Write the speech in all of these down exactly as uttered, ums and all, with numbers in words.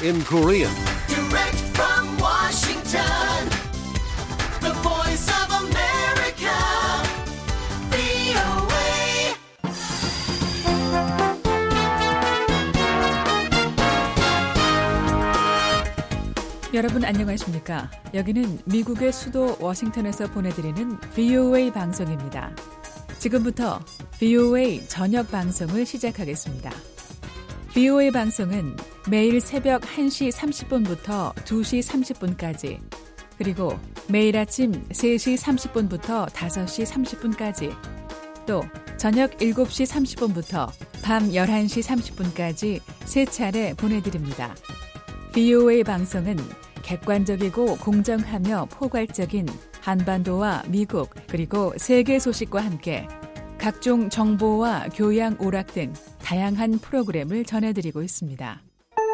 in Korean. Direct from Washington, the voice of America, 브이오에이. 여러분 안녕하십니까? 여기는 미국의 수도 워싱턴에서 보내드리는 브이오에이 방송입니다. 지금부터 브이오에이 저녁 방송을 시작하겠습니다. 브이오에이 방송은 매일 새벽 한 시 삼십 분부터 두 시 삼십 분까지 그리고 매일 아침 세 시 삼십 분부터 다섯 시 삼십 분까지 또 저녁 일곱 시 삼십 분부터 밤 열한 시 삼십 분까지 세 차례 보내드립니다. 브이오에이 방송은 객관적이고 공정하며 포괄적인 한반도와 미국 그리고 세계 소식과 함께 각종 정보와 교양 오락 등 다양한 프로그램을 전해드리고 있습니다.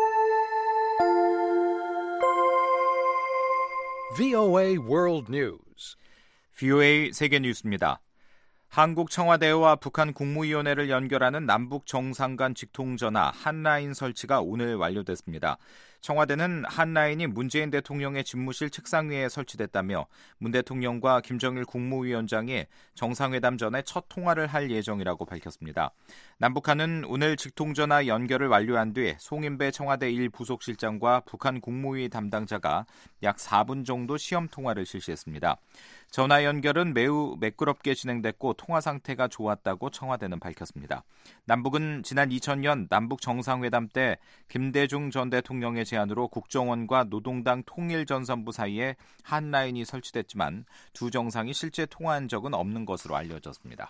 브이오에이 World News. 브이오에이 세계 뉴스입니다. 한국 청와대와 북한 국무위원회를 연결하는 남북 정상 간 직통전화 한라인 설치가 오늘 완료됐습니다. 청와대는 한라인이 문재인 대통령의 집무실 책상 위에 설치됐다며 문 대통령과 김정일 국무위원장이 정상회담 전에 첫 통화를 할 예정이라고 밝혔습니다. 남북한은 오늘 직통전화 연결을 완료한 뒤 송인배 청와대 일 부속실장과 북한 국무위 담당자가 약 사 분 정도 시험 통화를 실시했습니다. 전화 연결은 매우 매끄럽게 진행됐고 통화 상태가 좋았다고 청와대는 밝혔습니다. 남북은 지난 이천 년 남북 정상회담 때 김대중 전 대통령의 제안으로 국정원과 노동당 통일전선부 사이에 한라인이 설치됐지만 두 정상이 실제 통화한 적은 없는 것으로 알려졌습니다.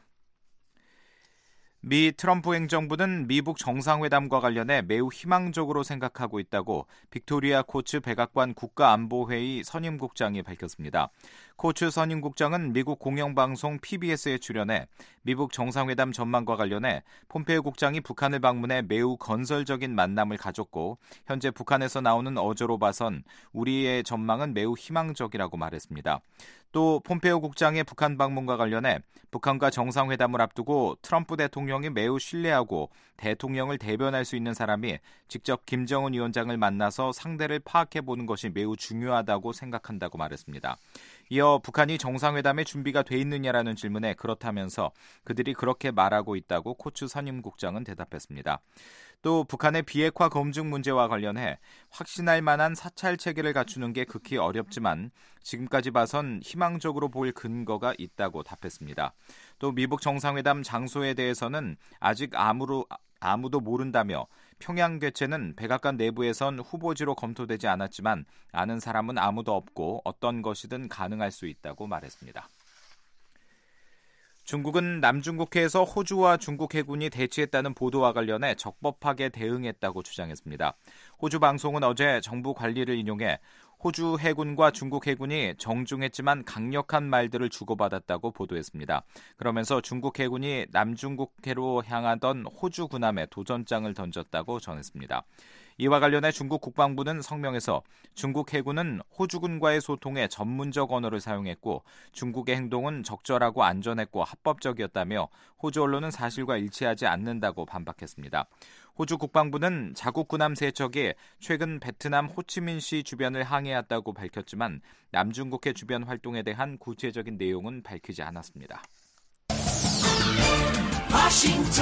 미 트럼프 행정부는 미북 정상회담과 관련해 매우 희망적으로 생각하고 있다고 빅토리아 코츠 백악관 국가안보회의 선임국장이 밝혔습니다. 코츠 선임국장은 미국 공영방송 피비에스에 출연해 미북 정상회담 전망과 관련해 폼페이오 국장이 북한을 방문해 매우 건설적인 만남을 가졌고 현재 북한에서 나오는 어조로 봐선 우리의 전망은 매우 희망적이라고 말했습니다. 또 폼페이오 국장의 북한 방문과 관련해 북한과 정상회담을 앞두고 트럼프 대통령이 매우 신뢰하고 대통령을 대변할 수 있는 사람이 직접 김정은 위원장을 만나서 상대를 파악해보는 것이 매우 중요하다고 생각한다고 말했습니다. 이어 북한이 정상회담에 준비가 돼 있느냐라는 질문에 그렇다면서 그들이 그렇게 말하고 있다고 코츠 선임국장은 대답했습니다. 또 북한의 비핵화 검증 문제와 관련해 확신할 만한 사찰 체계를 갖추는 게 극히 어렵지만 지금까지 봐선 희망적으로 보일 근거가 있다고 답했습니다. 또 미북 정상회담 장소에 대해서는 아직 아무로, 아무도 모른다며 평양 개최는 백악관 내부에선 후보지로 검토되지 않았지만 아는 사람은 아무도 없고 어떤 것이든 가능할 수 있다고 말했습니다. 중국은 남중국해에서 호주와 중국 해군이 대치했다는 보도와 관련해 적법하게 대응했다고 주장했습니다. 호주 방송은 어제 정부 관리를 인용해 호주 해군과 중국 해군이 정중했지만 강력한 말들을 주고받았다고 보도했습니다. 그러면서 중국 해군이 남중국해로 향하던 호주 군함에 도전장을 던졌다고 전했습니다. 이와 관련해 중국 국방부는 성명에서 중국 해군은 호주군과의 소통에 전문적 언어를 사용했고 중국의 행동은 적절하고 안전했고 합법적이었다며 호주 언론은 사실과 일치하지 않는다고 반박했습니다. 호주 국방부는 자국 군함 세 척이 최근 베트남 호치민시 주변을 항해했다고 밝혔지만 남중국해 주변 활동에 대한 구체적인 내용은 밝히지 않았습니다. 워싱턴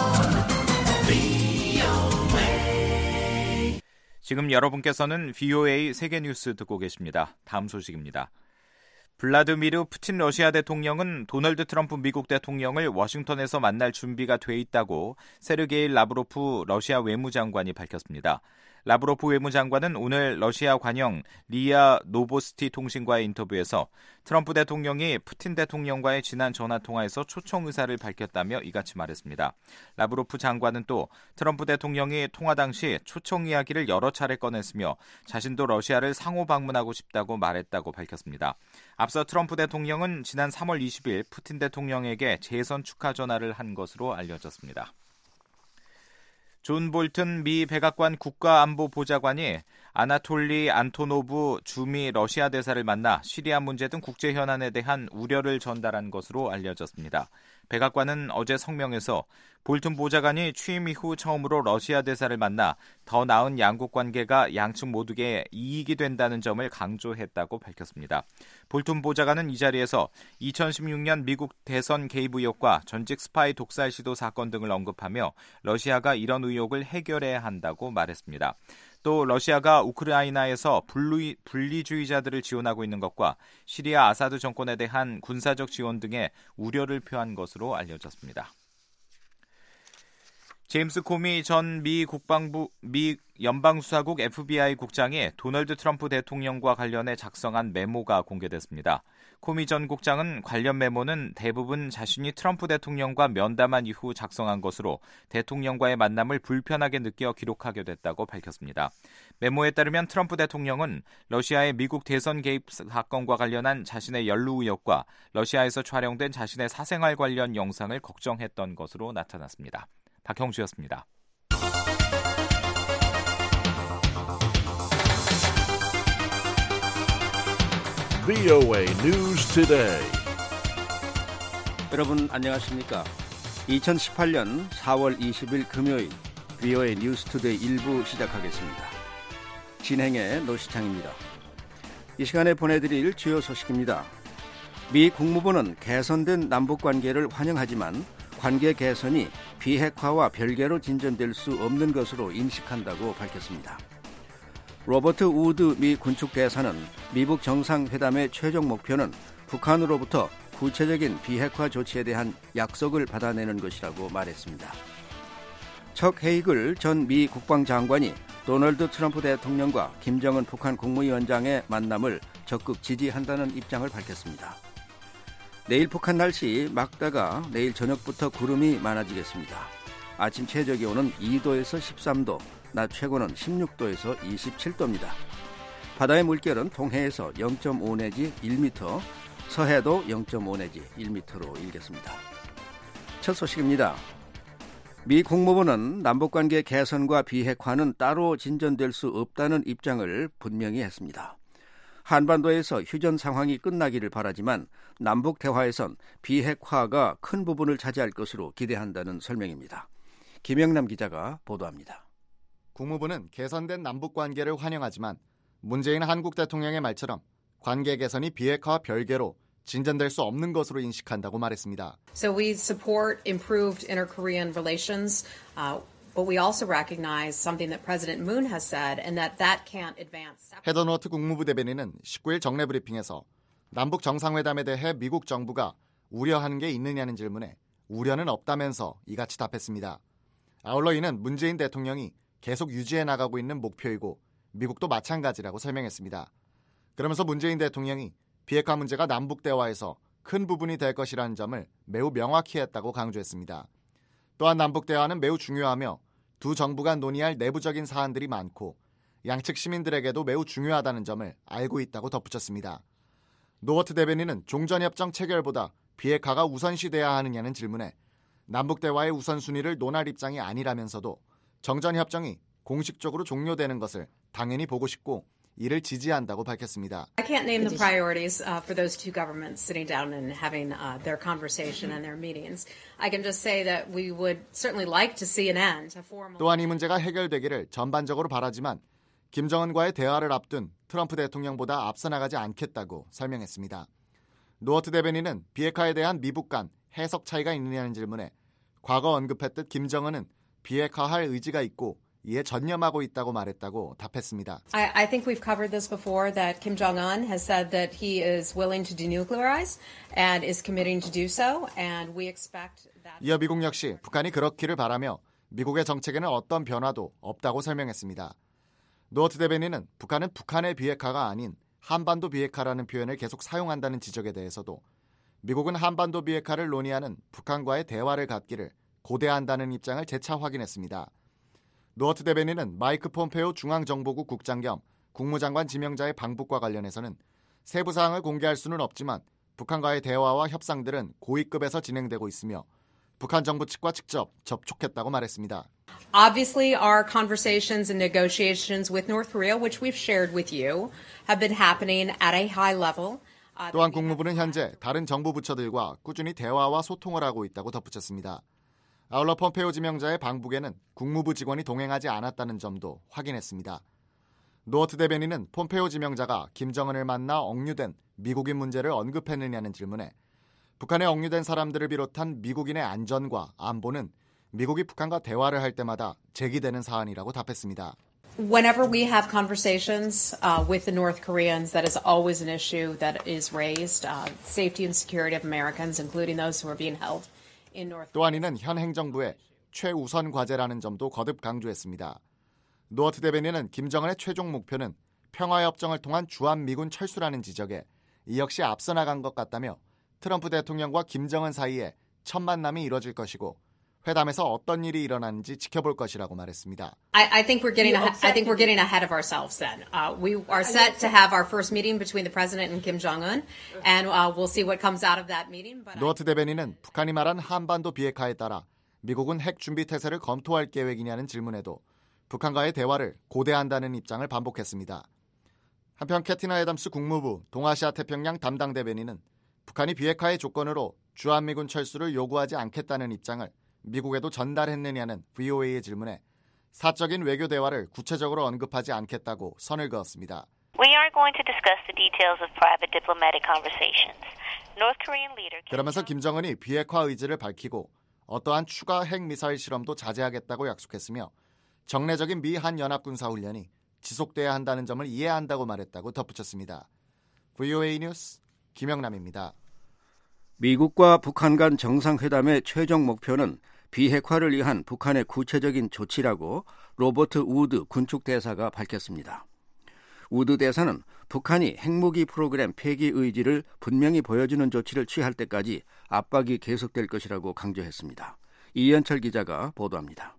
브이오에이. 지금 여러분께서는 브이오에이 세계뉴스 듣고 계십니다. 다음 소식입니다. 블라디미르 푸틴 러시아 대통령은 도널드 트럼프 미국 대통령을 워싱턴에서 만날 준비가 돼 있다고 세르게이 라브로프 러시아 외무장관이 밝혔습니다. 라브로프 외무장관은 오늘 러시아 관영 리아 노보스티 통신과의 인터뷰에서 트럼프 대통령이 푸틴 대통령과의 지난 전화통화에서 초청 의사를 밝혔다며 이같이 말했습니다. 라브로프 장관은 또 트럼프 대통령이 통화 당시 초청 이야기를 여러 차례 꺼냈으며 자신도 러시아를 상호 방문하고 싶다고 말했다고 밝혔습니다. 앞서 트럼프 대통령은 지난 삼월 이십일 푸틴 대통령에게 재선 축하 전화를 한 것으로 알려졌습니다. 존 볼튼 미 백악관 국가안보보좌관이 아나톨리 안토노브 주미 러시아 대사를 만나 시리아 문제 등 국제 현안에 대한 우려를 전달한 것으로 알려졌습니다. 백악관은 어제 성명에서 볼튼 보좌관이 취임 이후 처음으로 러시아 대사를 만나 더 나은 양국 관계가 양측 모두에게 이익이 된다는 점을 강조했다고 밝혔습니다. 볼튼 보좌관은 이 자리에서 이천십육 년 미국 대선 개입 의혹과 전직 스파이 독살 시도 사건 등을 언급하며 러시아가 이런 의혹을 해결해야 한다고 말했습니다. 또 러시아가 우크라이나에서 분리, 분리주의자들을 지원하고 있는 것과 시리아 아사드 정권에 대한 군사적 지원 등의 우려를 표한 것으로 알려졌습니다. 제임스 코미 전 미 국방부 미 연방수사국 에프비아이 국장이 도널드 트럼프 대통령과 관련해 작성한 메모가 공개됐습니다. 코미 전 국장은 관련 메모는 대부분 자신이 트럼프 대통령과 면담한 이후 작성한 것으로 대통령과의 만남을 불편하게 느껴 기록하게 됐다고 밝혔습니다. 메모에 따르면 트럼프 대통령은 러시아의 미국 대선 개입 사건과 관련한 자신의 연루 의혹과 러시아에서 촬영된 자신의 사생활 관련 영상을 걱정했던 것으로 나타났습니다. 박형주였습니다. 브이오에이 News Today. 여러분 안녕하십니까? 이천십팔 년 사월 이십일 금요일 브이오에이 뉴스 투데이 일 부 시작하겠습니다. 진행의 노시창입니다. 이 시간에 보내드릴 주요 소식입니다. 미 국무부는 개선된 남북관계를 환영하지만 관계 개선이 비핵화와 별개로 진전될 수 없는 것으로 인식한다고 밝혔습니다. 로버트 우드 미 군축대사는 미북 정상회담의 최종 목표는 북한으로부터 구체적인 비핵화 조치에 대한 약속을 받아내는 것이라고 말했습니다. 척 헤이글 전 미 국방장관이 도널드 트럼프 대통령과 김정은 북한 국무위원장의 만남을 적극 지지한다는 입장을 밝혔습니다. 내일 북한 날씨 맑다가 내일 저녁부터 구름이 많아지겠습니다. 아침 최저기온은 이 도에서 십삼 도, 낮 최고는 십육 도에서 이십칠 도입니다. 바다의 물결은 동해에서 영 점 오 내지 일 미터, 서해도 영 점 오 내지 일 미터로 일겠습니다. 첫 소식입니다. 미 국무부는 남북관계 개선과 비핵화는 따로 진전될 수 없다는 입장을 분명히 했습니다. 한반도에서 휴전 상황이 끝나기를 바라지만 남북 대화에선 비핵화가 큰 부분을 차지할 것으로 기대한다는 설명입니다. 김영남 기자가 보도합니다. 국무부는 개선된 남북관계를 환영하지만 문재인 한국 대통령의 말처럼 관계 개선이 비핵화와 별개로 진전될 수 없는 것으로 인식한다고 말했습니다. So we support improved inter-Korean relations. Uh, But we also recognize something that President Moon has said, and that that can't advance. 헤더 노트 국무부 대변인은 십구 일 정례 브리핑에서 남북 정상회담에 대해 미국 정부가 우려하는 게 있느냐는 질문에 우려는 없다면서 이같이 답했습니다. 아울러 이는 문재인 대통령이 계속 유지해 나가고 있는 목표이고 미국도 마찬가지라고 설명했습니다. 그러면서 문재인 대통령이 비핵화 문제가 남북 대화에서 큰 부분이 될 것이라는 점을 매우 명확히 했다고 강조했습니다. 또한 남북 대화는 매우 중요하며 두 정부가 논의할 내부적인 사안들이 많고 양측 시민들에게도 매우 중요하다는 점을 알고 있다고 덧붙였습니다. 노워트 대변인은 종전협정 체결보다 비핵화가 우선시돼야 하느냐는 질문에 남북 대화의 우선순위를 논할 입장이 아니라면서도 정전협정이 공식적으로 종료되는 것을 당연히 보고 싶고 이를 지지한다고 밝혔습니다. I can't name the priorities uh, for those two governments sitting down and having uh, their conversation and their meetings. I can just say that we would certainly like to see an end. 또한 이 문제가 해결되기를 전반적으로 바라지만 김정은과의 대화를 앞둔 트럼프 대통령보다 앞서 나가지 않겠다고 설명했습니다. 노워트 대변인은 비핵화에 대한 미북 간 해석 차이가 있느냐는 질문에 과거 언급했듯 김정은은 비핵화할 의지가 있고 이에 전념하고 있다고 말했다고 답했습니다. I, I think we've covered this before, that Kim Jong-un has said that he is willing to denuclearize and is committing to do so, and we expect that... 이어 미국 역시 북한이 그렇기를 바라며 미국의 정책에는 어떤 변화도 없다고 설명했습니다. 노워트 대변인은 북한은 북한의 비핵화가 아닌 한반도 비핵화라는 표현을 계속 사용한다는 지적에 대해서도 미국은 한반도 비핵화를 논의하는 북한과의 대화를 갖기를 고대한다는 입장을 재차 확인했습니다. 노워트 대변인은 마이크 폼페오 중앙정보국 국장 겸 국무장관 지명자의 방북과 관련해서는 세부 사항을 공개할 수는 없지만 북한과의 대화와 협상들은 고위급에서 진행되고 있으며 북한 정부 측과 직접 접촉했다고 말했습니다. Obviously, our conversations and negotiations with North Korea, which we've shared with you, have been happening at a high level. 또한 국무부는 현재 다른 정부 부처들과 꾸준히 대화와 소통을 하고 있다고 덧붙였습니다. 아울러 폼페오 지명자의 방북에는 국무부 직원이 동행하지 않았다는 점도 확인했습니다. 노어트 대변인은 폼페오 지명자가 김정은을 만나 억류된 미국인 문제를 언급했느냐는 질문에 북한에 억류된 사람들을 비롯한 미국인의 안전과 안보는 미국이 북한과 대화를 할 때마다 제기되는 사안이라고 답했습니다. Whenever we have conversations uh, with the North Koreans, that is always an issue that is raised. Uh, safety and security of Americans, including those who are being held in North Korea. 또한 이는 현 행정부의 최우선 과제라는 점도 거듭 강조했습니다. 노어트 대변인은 김정은의 최종 목표는 평화협정을 통한 주한미군 철수라는 지적에 이 역시 앞서 나간 것 같다며 트럼프 대통령과 김정은 사이에 첫 만남이 이뤄질 것이고 회담에서 어떤 일이 일어나는지 지켜볼 것이라고 말했습니다. I, I think we're getting ahead, I think we're getting ahead of ourselves. Then uh, we are set to have our first meeting between the president and Kim Jong-un, and uh, we'll see what comes out of that meeting. But 노어트 대변인은 북한이 말한 한반도 비핵화에 따라 미국은 핵 준비 태세를 검토할 계획이냐는 질문에도 북한과의 대화를 고대한다는 입장을 반복했습니다. 한편 캐티나 애덤스 국무부 동아시아 태평양 담당 대변인은 북한이 비핵화의 조건으로 주한미군 철수를 요구하지 않겠다는 입장을 미국에도 전달했느냐는 브이오에이의 질문에 사적인 외교 대화를 구체적으로 언급하지 않겠다고 선을 그었습니다. We are going to discuss the details of private diplomatic conversations. North Korean leader 그러면서 김정은이 비핵화 의지를 밝히고 어떠한 추가 핵미사일 실험도 자제하겠다고 약속했으며 정례적인 미한 연합군사훈련이 지속돼야 한다는 점을 이해한다고 말했다고 덧붙였습니다. 브이오에이 뉴스 김영남입니다. 미국과 북한 간 정상회담의 최종 목표는 비핵화를 위한 북한의 구체적인 조치라고 로버트 우드 군축 대사가 밝혔습니다. 우드 대사는 북한이 핵무기 프로그램 폐기 의지를 분명히 보여주는 조치를 취할 때까지 압박이 계속될 것이라고 강조했습니다. 이현철 기자가 보도합니다.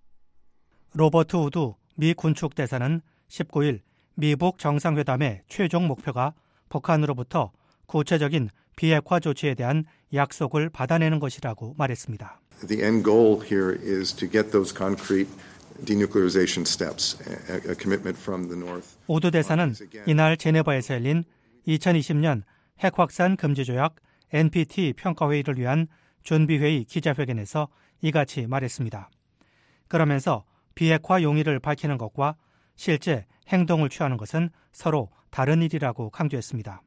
로버트 우드 미 군축 대사는 십구 일 미북 정상회담의 최종 목표가 북한으로부터 구체적인 비핵화 조치에 대한 약속을 받아내는 것이라고 말했습니다. The end goal here is to get those concrete denuclearization steps, a commitment from the North. 우드 대사는 이날 제네바에서 열린 이천이십 년 핵확산 금지 조약 엔피티 평가회의를 위한 준비회의 기자회견에서 이같이 말했습니다. 그러면서 비핵화 용의를 밝히는 것과 실제 행동을 취하는 것은 서로 다른 일이라고 강조했습니다.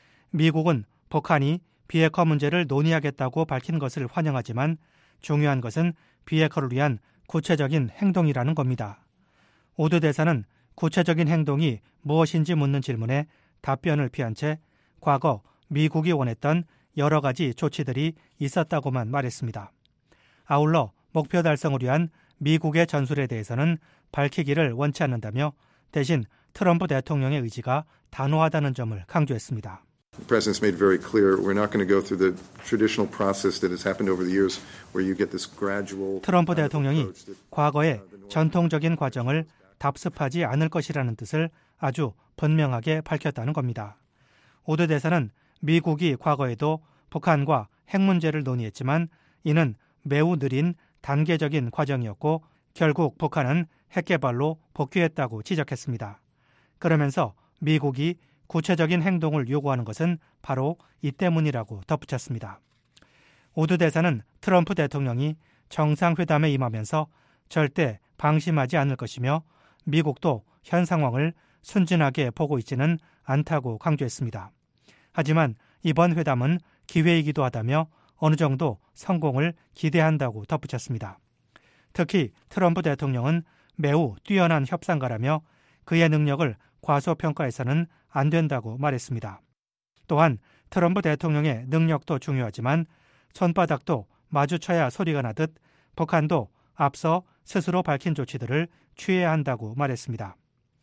미국은 북한이 비핵화 문제를 논의하겠다고 밝힌 것을 환영하지만 중요한 것은 비핵화를 위한 구체적인 행동이라는 겁니다. 우드 대사는 구체적인 행동이 무엇인지 묻는 질문에 답변을 피한 채 과거 미국이 원했던 여러 가지 조치들이 있었다고만 말했습니다. 아울러 목표 달성을 위한 미국의 전술에 대해서는 밝히기를 원치 않는다며 대신 트럼프 대통령의 의지가 단호하다는 점을 강조했습니다. The president's made very clear we're not going to go through the traditional process that has happened over the years where you get this gradual. 트럼프 대통령이 과거의 전통적인 과정을 답습하지 않을 것이라는 뜻을 아주 분명하게 밝혔다는 겁니다. 우드 대사는 미국이 과거에도 북한과 핵 문제를 논의했지만 이는 매우 느린 단계적인 과정이었고 결국 북한은 핵 개발로 복귀했다고 지적했습니다. 그러면서 미국이 구체적인 행동을 요구하는 것은 바로 이 때문이라고 덧붙였습니다. 우드 대사는 트럼프 대통령이 정상회담에 임하면서 절대 방심하지 않을 것이며 미국도 현 상황을 순진하게 보고 있지는 않다고 강조했습니다. 하지만 이번 회담은 기회이기도 하다며 어느 정도 성공을 기대한다고 덧붙였습니다. 특히 트럼프 대통령은 매우 뛰어난 협상가라며 그의 능력을 과소평가해서는 안 된다고 말했습니다. 또한 트럼프 대통령의 능력도 중요하지만 손바닥도 마주쳐야 소리가 나듯 북한도 앞서 스스로 밝힌 조치들을 취해야 한다고 말했습니다.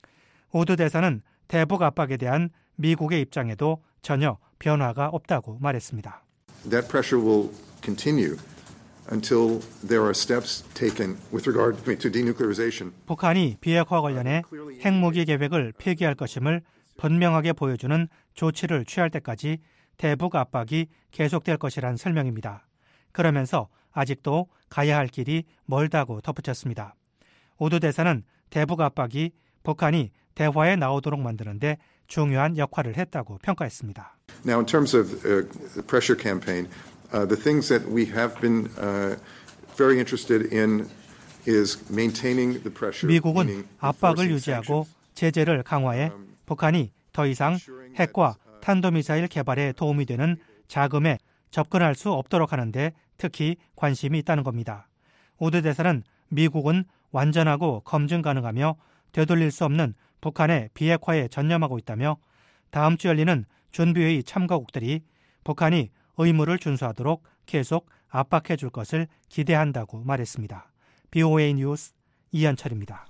우드 대사는 대북 압박에 대한 미국의 입장에도 전혀 변화가 없다고 말했습니다. That pressure will continue until there are steps taken with regard to denuclearization. 북한이 비핵화 관련해 핵무기 계획을 폐기할 것임을 분명하게 보여주는 조치를 취할 때까지 대북 압박이 계속될 것이란 설명입니다. 그러면서 아직도 가야 할 길이 멀다고 덧붙였습니다. 우드 대사는 대북 압박이 북한이 대화에 나오도록 만드는데 중요한 역할을 했다고 평가했습니다. Now, in terms of uh, the pressure campaign, uh, the things that we have been uh, very interested in is maintaining the pressure. 미국은 압박을 유지하고 제재를 강화해 북한이 더 이상 핵과 탄도미사일 개발에 도움이 되는 자금에 접근할 수 없도록 하는데 특히 관심이 있다는 겁니다. 우드 대사는 미국은 완전하고 검증 가능하며 되돌릴 수 없는 북한의 비핵화에 전념하고 있다며 다음 주 열리는 준비회의 참가국들이 북한이 의무를 준수하도록 계속 압박해 줄 것을 기대한다고 말했습니다. 비오에이 뉴스 이현철입니다.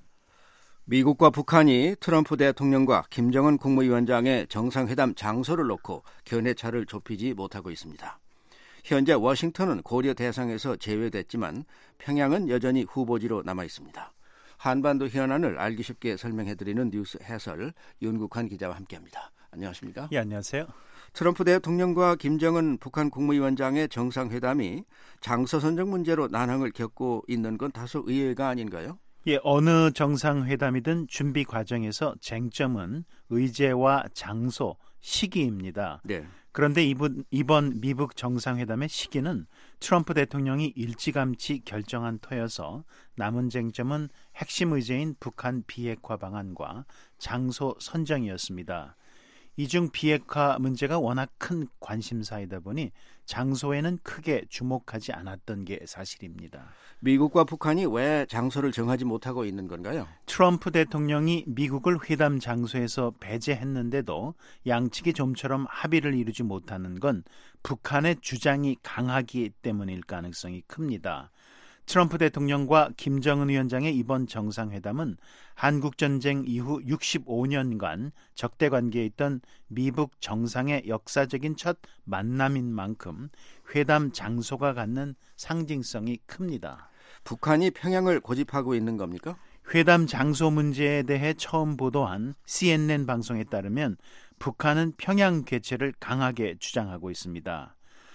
미국과 북한이 트럼프 대통령과 김정은 국무위원장의 정상회담 장소를 놓고 견해차를 좁히지 못하고 있습니다. 현재 워싱턴은 고려 대상에서 제외됐지만 평양은 여전히 후보지로 남아 있습니다. 한반도 현안을 알기 쉽게 설명해드리는 뉴스 해설 윤국환 기자와 함께합니다. 안녕하십니까? 예, 안녕하세요. 트럼프 대통령과 김정은 북한 국무위원장의 정상회담이 장소 선정 문제로 난항을 겪고 있는 건 다소 의외가 아닌가요? 예, 어느 정상회담이든 준비 과정에서 쟁점은 의제와 장소, 시기입니다. 네. 그런데 이번, 이번 미국 정상회담의 시기는 트럼프 대통령이 일찌감치 결정한 터여서 남은 쟁점은 핵심 의제인 북한 비핵화 방안과 장소 선정이었습니다. 이중 비핵화 문제가 워낙 큰 관심사이다 보니 장소에는 크게 주목하지 않았던 게 사실입니다. 미국과 북한이 왜 장소를 정하지 못하고 있는 건가요? 트럼프 대통령이 미국을 회담 장소에서 배제했는데도 양측이 좀처럼 합의를 이루지 못하는 건 북한의 주장이 강하기 때문일 가능성이 큽니다. 트럼프 대통령과 김정은 위원장의 이번 정상회담은 한국전쟁 이후 육십오 년간 적대 관계에 있던 미북 정상의 역사적인 첫 만남인 만큼 회담 장소가 갖는 상징성이 큽니다. 북한이 평양을 고집하고 있는 겁니까? 회담 장소 문제에 대해 처음 보도한 씨엔엔 방송에 따르면 북한은 평양 개최를 강하게 주장하고 있습니다.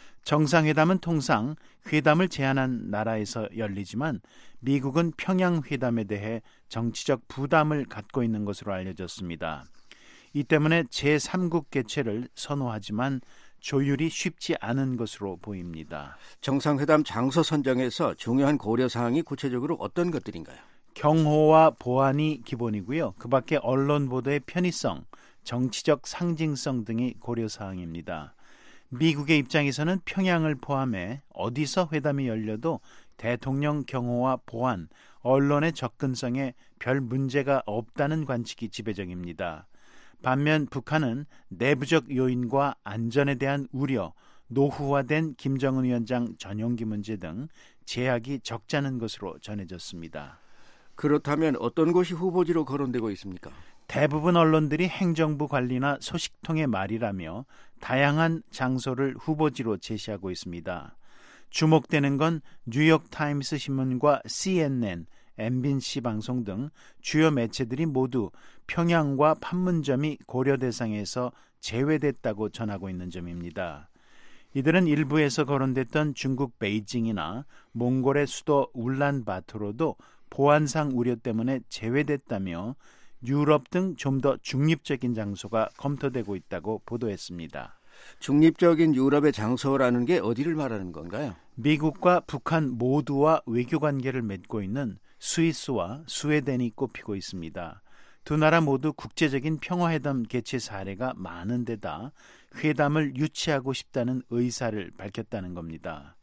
정상회담은 통상 회담을 제안한 나라에서 열리지만 미국은 평양 회담에 대해 정치적 부담을 갖고 있는 것으로 알려졌습니다. 이 때문에 제삼국 개최를 선호하지만 조율이 쉽지 않은 것으로 보입니다. 정상회담 장소 선정에서 중요한 고려사항이 구체적으로 어떤 것들인가요? 경호와 보안이 기본이고요. 그 밖에 언론 보도의 편의성, 정치적 상징성 등이 고려사항입니다. 미국의 입장에서는 평양을 포함해 어디서 회담이 열려도 대통령 경호와 보안, 언론의 접근성에 별 문제가 없다는 관측이 지배적입니다. 반면 북한은 내부적 요인과 안전에 대한 우려, 노후화된 김정은 위원장 전용기 문제 등 제약이 적잖은 것으로 전해졌습니다. 그렇다면 어떤 곳이 후보지로 거론되고 있습니까? 대부분 언론들이 행정부 관리나 소식통의 말이라며 다양한 장소를 후보지로 제시하고 있습니다. 주목되는 건 뉴욕타임스 신문과 씨엔엔, 엠비씨 방송 등 주요 매체들이 모두 평양과 판문점이 고려 대상에서 제외됐다고 전하고 있는 점입니다. 이들은 일부에서 거론됐던 중국 베이징이나 몽골의 수도 울란바토르도 보안상 우려 때문에 제외됐다며 유럽 등 좀 더 중립적인 장소가 검토되고 있다고 보도했습니다. 중립적인 유럽의 장소라는 게 어디를 말하는 건가요? 미국과 북한 모두와 외교관계를 맺고 있는 스위스와 스웨덴이 꼽히고 있습니다. 두 나라 모두 국제적인 평화회담 개최 사례가 많은 데다 회담을 유치하고 싶다는 의사를 밝혔다는 겁니다.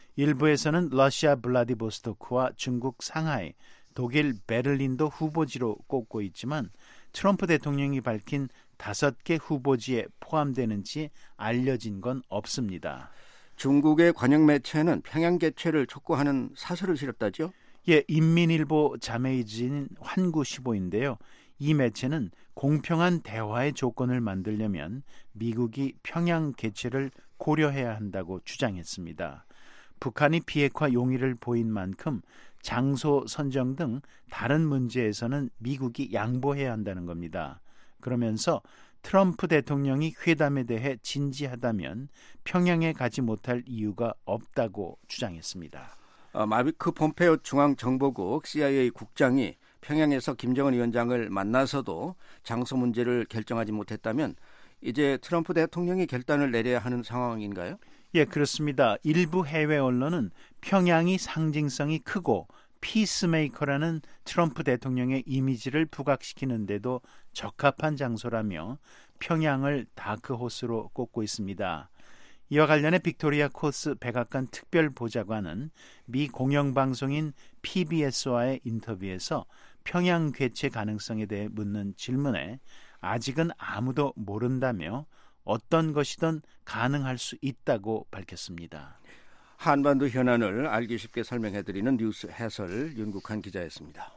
일부에서는 러시아 블라디보스토크와 중국 상하이, 독일 베를린도 후보지로 꼽고 있지만 트럼프 대통령이 밝힌 다섯 개 후보지에 포함되는지 알려진 건 없습니다. 중국의 관영 매체는 평양 개최를 촉구하는 사설을 실었다죠? 예, 인민일보 자매이진 환구시보인데요. 이 매체는 공평한 대화의 조건을 만들려면 미국이 평양 개최를 고려해야 한다고 주장했습니다. 북한이 비핵화 용의를 보인 만큼 장소 선정 등 다른 문제에서는 미국이 양보해야 한다는 겁니다. 그러면서 트럼프 대통령이 회담에 대해 진지하다면 평양에 가지 못할 이유가 없다고 주장했습니다. 어, 마이크 폼페오 중앙정보국 씨아이에이 국장이 평양에서 김정은 위원장을 만나서도 장소 문제를 결정하지 못했다면 이제 트럼프 대통령이 결단을 내려야 하는 상황인가요? 예, 그렇습니다. 일부 해외 언론은 평양이 상징성이 크고 피스메이커라는 트럼프 대통령의 이미지를 부각시키는데도 적합한 장소라며 평양을 다크호스로 꼽고 있습니다. 이와 관련해 빅토리아 코츠 백악관 특별보좌관은 미 공영방송인 피비에스와의 인터뷰에서 평양 개최 가능성에 대해 묻는 질문에 아직은 아무도 모른다며 어떤 것이든 가능할 수 있다고 밝혔습니다. 한반도 현안을 알기 쉽게 설명해드리는 뉴스 해설 윤국한 기자였습니다.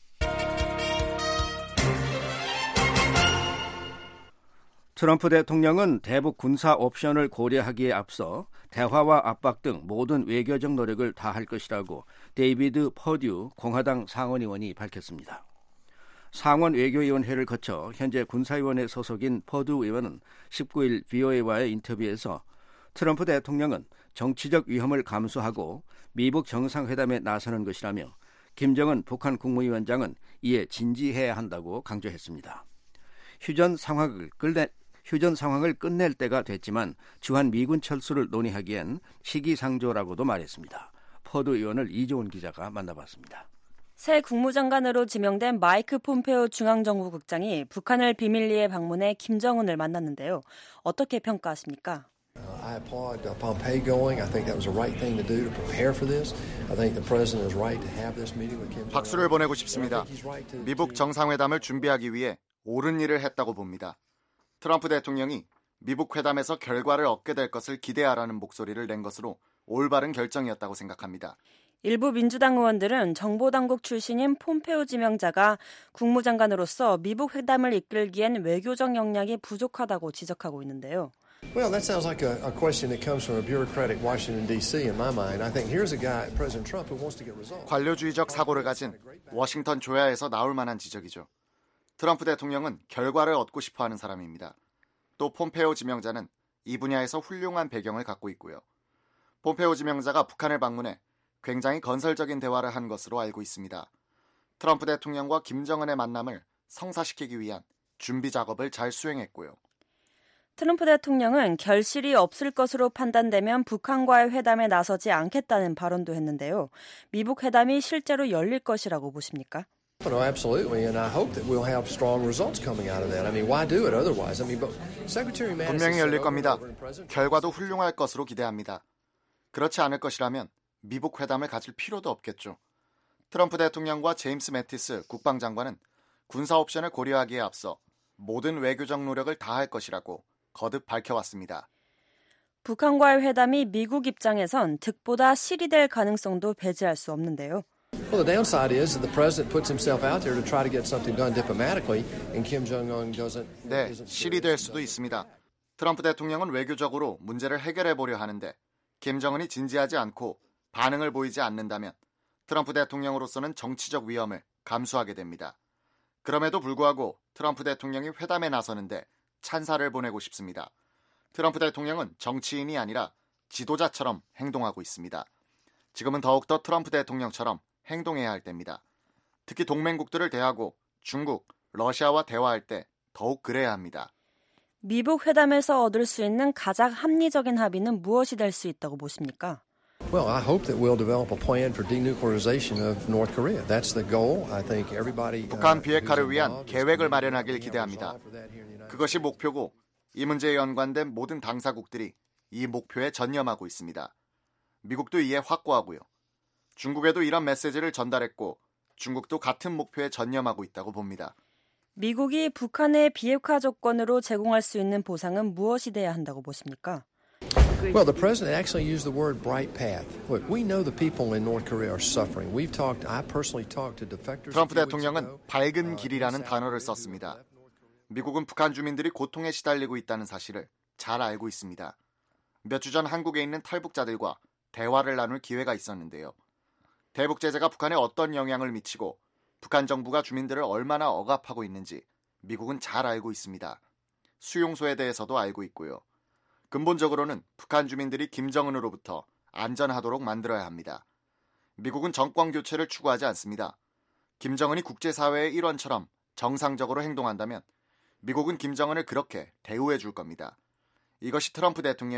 트럼프 대통령은 대북 군사 옵션을 고려하기에 앞서 대화와 압박 등 모든 외교적 노력을 다할 것이라고 데이비드 퍼듀 공화당 상원의원이 밝혔습니다. 상원 외교위원회를 거쳐 현재 군사위원회 소속인 퍼듀 의원은 십구 일 브이오에이와의 인터뷰에서 트럼프 대통령은 정치적 위험을 감수하고 미북 정상회담에 나서는 것이라며 김정은 북한 국무위원장은 이에 진지해야 한다고 강조했습니다. 휴전 상황을 끝내, 휴전 상황을 끝낼 때가 됐지만 주한 미군 철수를 논의하기엔 시기상조라고도 말했습니다. 퍼듀 의원을 이조은 기자가 만나봤습니다. 새 국무장관으로 지명된 마이크 폼페오 중앙정부국장이 북한을 비밀리에 방문해 김정은을 만났는데요. 어떻게 평가하십니까? I applaud Pompeo going. I think that was the right thing to do to prepare for this. I think the president is right to have this meeting with Kim Jong-un. 박수를 보내고 싶습니다. 미북 정상회담을 준비하기 위해 옳은 일을 했다고 봅니다. 트럼프 대통령이 미북 회담에서 결과를 얻게 될 것을 기대하라는 목소리를 낸 것으로 올바른 결정이었다고 생각합니다. 일부 민주당 의원들은 정보당국 출신인 폼페오 지명자가 국무장관으로서 미북 회담을 이끌기엔 외교적 역량이 부족하다고 지적하고 있는데요. Well, that sounds like a, a question that comes from a bureaucratic Washington, D C in my mind. I think here's a guy, President Trump, who wants to get results. 관료주의적 사고를 가진 워싱턴 조야에서 나올 만한 지적이죠. 트럼프 대통령은 결과를 얻고 싶어하는 사람입니다. 또 폼페오 지명자는 이 분야에서 훌륭한 배경을 갖고 있고요. 폼페오 지명자가 북한을 방문해 굉장히 건설적인 대화를 한 것으로 알고 있습니다. 트럼프 대통령과 김정은의 만남을 성사시키기 위한 준비 작업을 잘 수행했고요. 트럼프 대통령은 결실이 없을 것으로 판단되면 북한과의 회담에 나서지 않겠다는 발언도 했는데요. 미북 회담이 실제로 열릴 것이라고 보십니까? No, absolutely, and I hope that we'll have strong results coming out of that. I mean, why do it otherwise? I mean, but Secretary Mattis 분명히 열릴 겁니다. 결과도 훌륭할 것으로 기대합니다. 그렇지 않을 것이라면 미북 회담을 가질 필요도 없겠죠. 트럼프 대통령과 제임스 매티스 국방장관은 군사 옵션을 고려하기에 앞서 모든 외교적 노력을 다할 것이라고 거듭 밝혀왔습니다. 북한과의 회담이 미국 입장에선 득보다 실이 될 가능성도 배제할 수 없는데요. Well, the downside is that the president puts himself out there to try to get something done diplomatically, and Kim Jong-un doesn't. 네, 실이 될 수도 있습니다. 트럼프 대통령은 외교적으로 문제를 해결해 보려 하는데 김정은이 진지하지 않고 반응을 보이지 않는다면 트럼프 대통령으로서는 정치적 위험을 감수하게 됩니다. 그럼에도 불구하고 트럼프 대통령이 회담에 나서는데 찬사를 보내고 싶습니다. 트럼프 대통령은 정치인이 아니라 지도자처럼 행동하고 있습니다. 지금은 더욱더 트럼프 대통령처럼 행동해야 할 때입니다. 특히 동맹국들을 대하고 중국, 러시아와 대화할 때 더욱 그래야 합니다. 미북 회담에서 얻을 수 있는 가장 합리적인 합의는 무엇이 될 수 있다고 보십니까? Well, I hope that we'll develop a plan for denuclearization of North Korea. That's the goal. I think everybody. 북한 비핵화를 위한 계획을 마련하길 기대합니다. 그것이 목표고 이 문제에 연관된 모든 당사국들이 이 목표에 전념하고 있습니다. 미국도 이에 확고하고요. 중국에도 이런 메시지를 전달했고 중국도 같은 목표에 전념하고 있다고 봅니다. 미국이 북한의 비핵화 조건으로 제공할 수 있는 보상은 무엇이 돼야 한다고 보십니까? Well, the president actually used the word bright path. Look, we know the people in North Korea are suffering. We've talked, I personally talked to defectors. 트럼프 대통령은 밝은 길이라는 단어를 썼습니다. 미국은 북한 주민들이 고통에 시달리고 있다는 사실을 잘 알고 있습니다. 몇 주 전 한국에 있는 탈북자들과 대화를 나눌 기회가 있었는데요. 대북 제재가 북한에 어떤 영향을 미치고 북한 정부가 주민들을 얼마나 억압하고 있는지 미국은 잘 알고 있습니다. 수용소에 대해서도 알고 있고요. 근본적으로는 북한 주민들이 김정은으로부터 안전하도록 만들어야 합니다. 미국은 정권 교체를 추구하지 않습니다. 김정은이 국제사회의 일원처럼 정상적으로 행동한다면 미국은 김정은을 그렇게 대우해 줄 겁니다. 이것이 트럼프 대통령이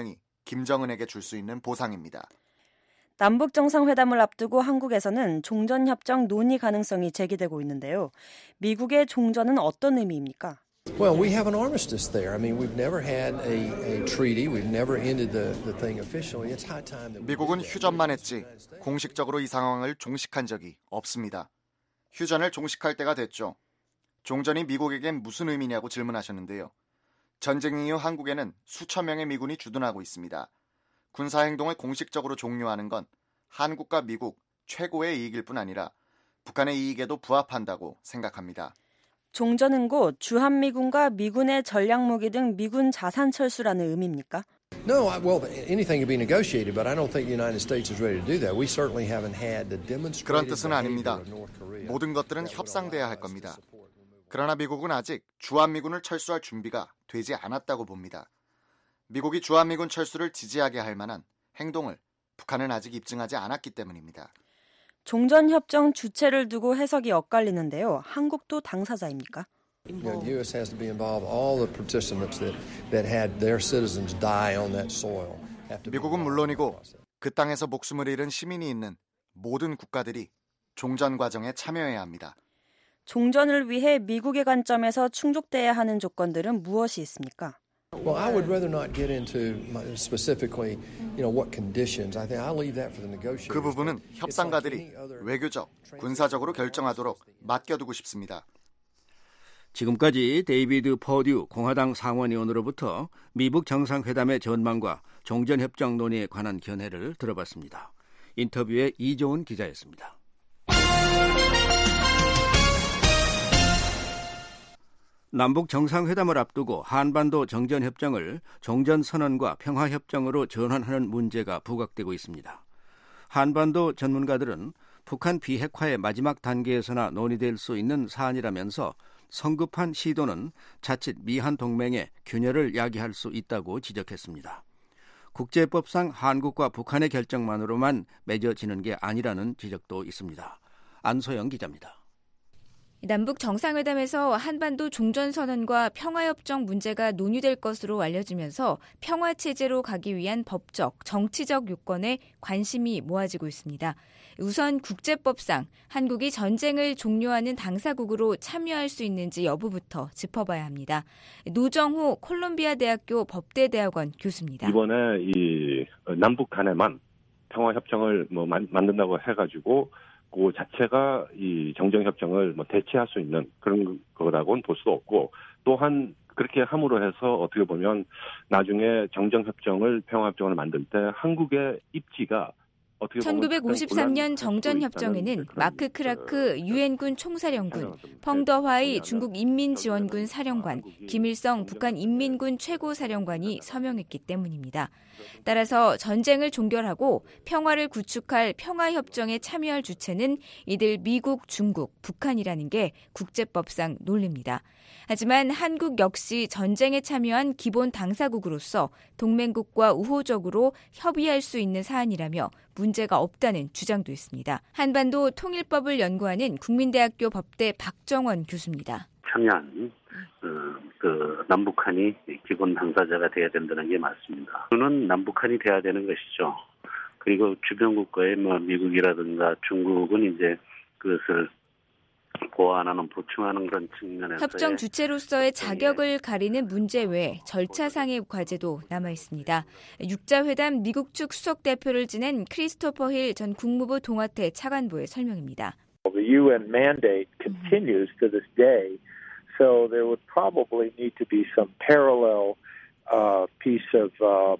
김정은에게 줄 수 있는 보상입니다. 남북 정상회담을 앞두고 한국에서는 종전협정 논의 가능성이 제기되고 있는데요. 미국의 종전은 어떤 의미입니까? Well, we have an armistice there. I mean, we've never had a, a treaty. We've never ended the, the thing officially. It's high time that 미국은 휴전만 했지 공식적으로 이 상황을 종식한 적이 없습니다. 휴전을 종식할 때가 됐죠. 종전이 미국에겐 무슨 의미냐고 질문하셨는데요. 전쟁 이후 한국에는 수천 명의 미군이 주둔하고 있습니다. 군사행동을 공식적으로 종료하는 건 한국과 미국 최고의 이익일 뿐 아니라 북한의 이익에도 부합한다고 생각합니다. 종전은 곧 주한미군과 미군의 전략무기 등 미군 자산 철수라는 의미입니까? No, I, well, anything can be negotiated, but I don't think the United States is ready to do that. We certainly haven't had the demonstrated 그런 뜻은 아닙니다. behavior of North Korea. 모든 것들은 협상돼야 할 겁니다. 그러나 미국은 아직 주한미군을 철수할 준비가 되지 않았다고 봅니다. 미국이 주한미군 철수를 지지하게 할 만한 행동을 북한은 아직 입증하지 않았기 때문입니다. 종전협정 주체를 두고 해석이 엇갈리는데요. 한국도 당사자입니까? You know, the U S has to be involved. All the participants that, that had their citizens die on that soil have to be 미국은 물론이고 그 땅에서 목숨을 잃은 시민이 있는 모든 국가들이 종전 과정에 참여해야 합니다. 종전을 위해 미국의 관점에서 충족돼야 하는 조건들은 무엇이 있습니까? Well, I would rather not get into specifically, you know, what conditions. I think I'll leave that for the negotiators. 그 부분은 협상가들이 외교적, 군사적으로 결정하도록 맡겨두고 싶습니다. 지금까지 데이비드 퍼듀 공화당 상원의원으로부터 미북 정상회담의 전망과 종전협정 논의에 관한 견해를 들어봤습니다. 인터뷰에 이조은 기자였습니다. 남북 정상회담을 앞두고 한반도 정전협정을 종전선언과 평화협정으로 전환하는 문제가 부각되고 있습니다. 한반도 전문가들은 북한 비핵화의 마지막 단계에서나 논의될 수 있는 사안이라면서 성급한 시도는 자칫 미한 동맹의 균열을 야기할 수 있다고 지적했습니다. 국제법상 한국과 북한의 결정만으로만 맺어지는 게 아니라는 지적도 있습니다. 안소영 기자입니다. 남북 정상회담에서 한반도 종전선언과 평화협정 문제가 논의될 것으로 알려지면서 평화체제로 가기 위한 법적, 정치적 요건에 관심이 모아지고 있습니다. 우선 국제법상 한국이 전쟁을 종료하는 당사국으로 참여할 수 있는지 여부부터 짚어봐야 합니다. 노정호 콜롬비아 대학교 법대대학원 교수입니다. 이번에 이 남북 간에만 평화협정을 뭐 만든다고 해가지고 그 자체가 이 정전협정을 뭐 대체할 수 있는 그런 거라고는 볼 수도 없고, 또한 그렇게 함으로 해서 어떻게 보면 나중에 정전협정을 평화협정을 만들 때 한국의 입지가 어떻게 보면 천구백오십삼 년 정전협정에는 마크 크라크 유엔군 총사령군, 펑더화이 중국 인민지원군 사령관, 김일성 북한 인민군 최고사령관이 서명했기 때문입니다. 따라서 전쟁을 종결하고 평화를 구축할 평화협정에 참여할 주체는 이들 미국, 중국, 북한이라는 게 국제법상 논리입니다. 하지만 한국 역시 전쟁에 참여한 기본 당사국으로서 동맹국과 우호적으로 협의할 수 있는 사안이라며 문제가 없다는 주장도 있습니다. 한반도 통일법을 연구하는 국민대학교 법대 박정원 교수입니다. 평양, 그, 그 남북한이 기본 당사자가 돼야 된다는 게 맞습니다. 그는 남북한이 돼야 되는 것이죠. 그리고 주변 국가의 뭐 미국이라든가 중국은 이제 그것을 보완하는, 보충하는 그런 측면에서 협정 주체로서의 자격을 가리는 문제 외에 절차상의 과제도 남아 있습니다. 육자회담 미국 측 수석 대표를 지낸 크리스토퍼 힐 전 국무부 동아태 차관보의 설명입니다. The 유엔 mandate continues to this day, so there would probably need to be some parallel uh, piece of uh,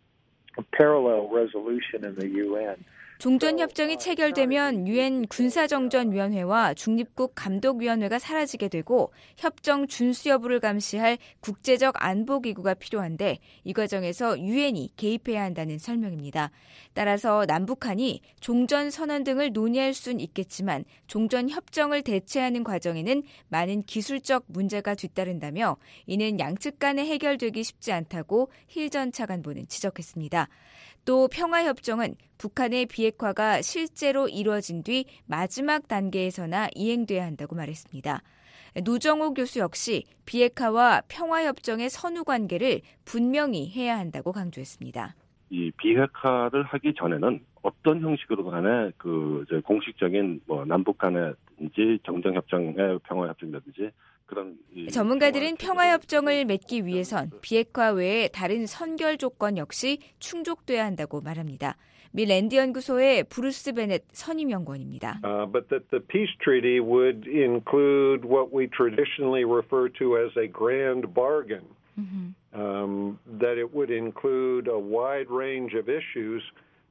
parallel resolution in the 유엔. 종전협정이 체결되면 유엔 군사정전위원회와 중립국 감독위원회가 사라지게 되고 협정 준수 여부를 감시할 국제적 안보기구가 필요한데 이 과정에서 유엔이 개입해야 한다는 설명입니다. 따라서 남북한이 종전선언 등을 논의할 수는 있겠지만 종전협정을 대체하는 과정에는 많은 기술적 문제가 뒤따른다며 이는 양측 간에 해결되기 쉽지 않다고 힐 전 차관보는 지적했습니다. 또 평화협정은 북한의 비핵화가 실제로 이루어진 뒤 마지막 단계에서나 이행돼야 한다고 말했습니다. 노정호 교수 역시 비핵화와 평화협정의 선후 관계를 분명히 해야 한다고 강조했습니다. 이 비핵화를 하기 전에는 어떤 형식으로 간에 그 이제 공식적인 뭐 남북 간의든지 정전협정의 평화협정이라든지 그런 전문가들은 평화협정을 맺기 위해선 비핵화 외에 다른 선결 조건 역시 충족돼야 한다고 말합니다. 미 랜드 연구소의 브루스 베넷 선임연구원입니다. Uh, but that the peace treaty would include what we traditionally refer to as a grand bargain. Mm-hmm. Um, that it would include a wide range of issues.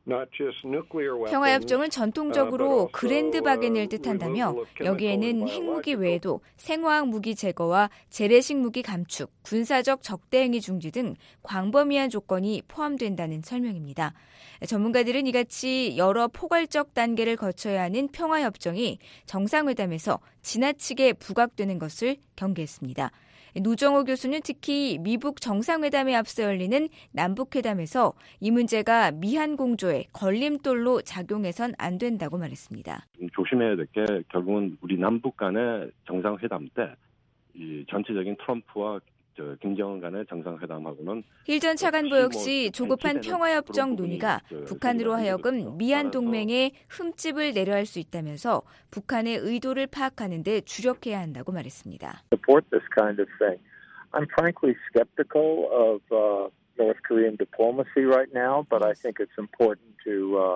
평화협정은 전통적으로 그랜드 바겐을 뜻한다며 여기에는 핵무기 외에도 생화학 무기 제거와 재래식 무기 감축, 군사적 적대행위 중지 등 광범위한 조건이 포함된다는 설명입니다. 전문가들은 이같이 여러 포괄적 단계를 거쳐야 하는 평화협정이 정상회담에서 지나치게 부각되는 것을 경계했습니다. 노정호 교수는 특히 미북 정상회담에 앞서 열리는 남북회담에서 이 문제가 미한 공조의 걸림돌로 작용해선 안 된다고 말했습니다. 조심해야 될 게 결국은 우리 남북 간의 정상회담 때 이 전체적인 트럼프와 저 김정은 간의 정상회담하고는 힐 전 차관보 역시 조급한 평화협정 논의가 북한으로 하여금 미한 동맹에 흠집을 내려할 수 있다면서 북한의 의도를 파악하는 데 주력해야 한다고 말했습니다. Support this kind of thing. I'm frankly skeptical of uh, North Korean diplomacy right now, but I think it's important to uh,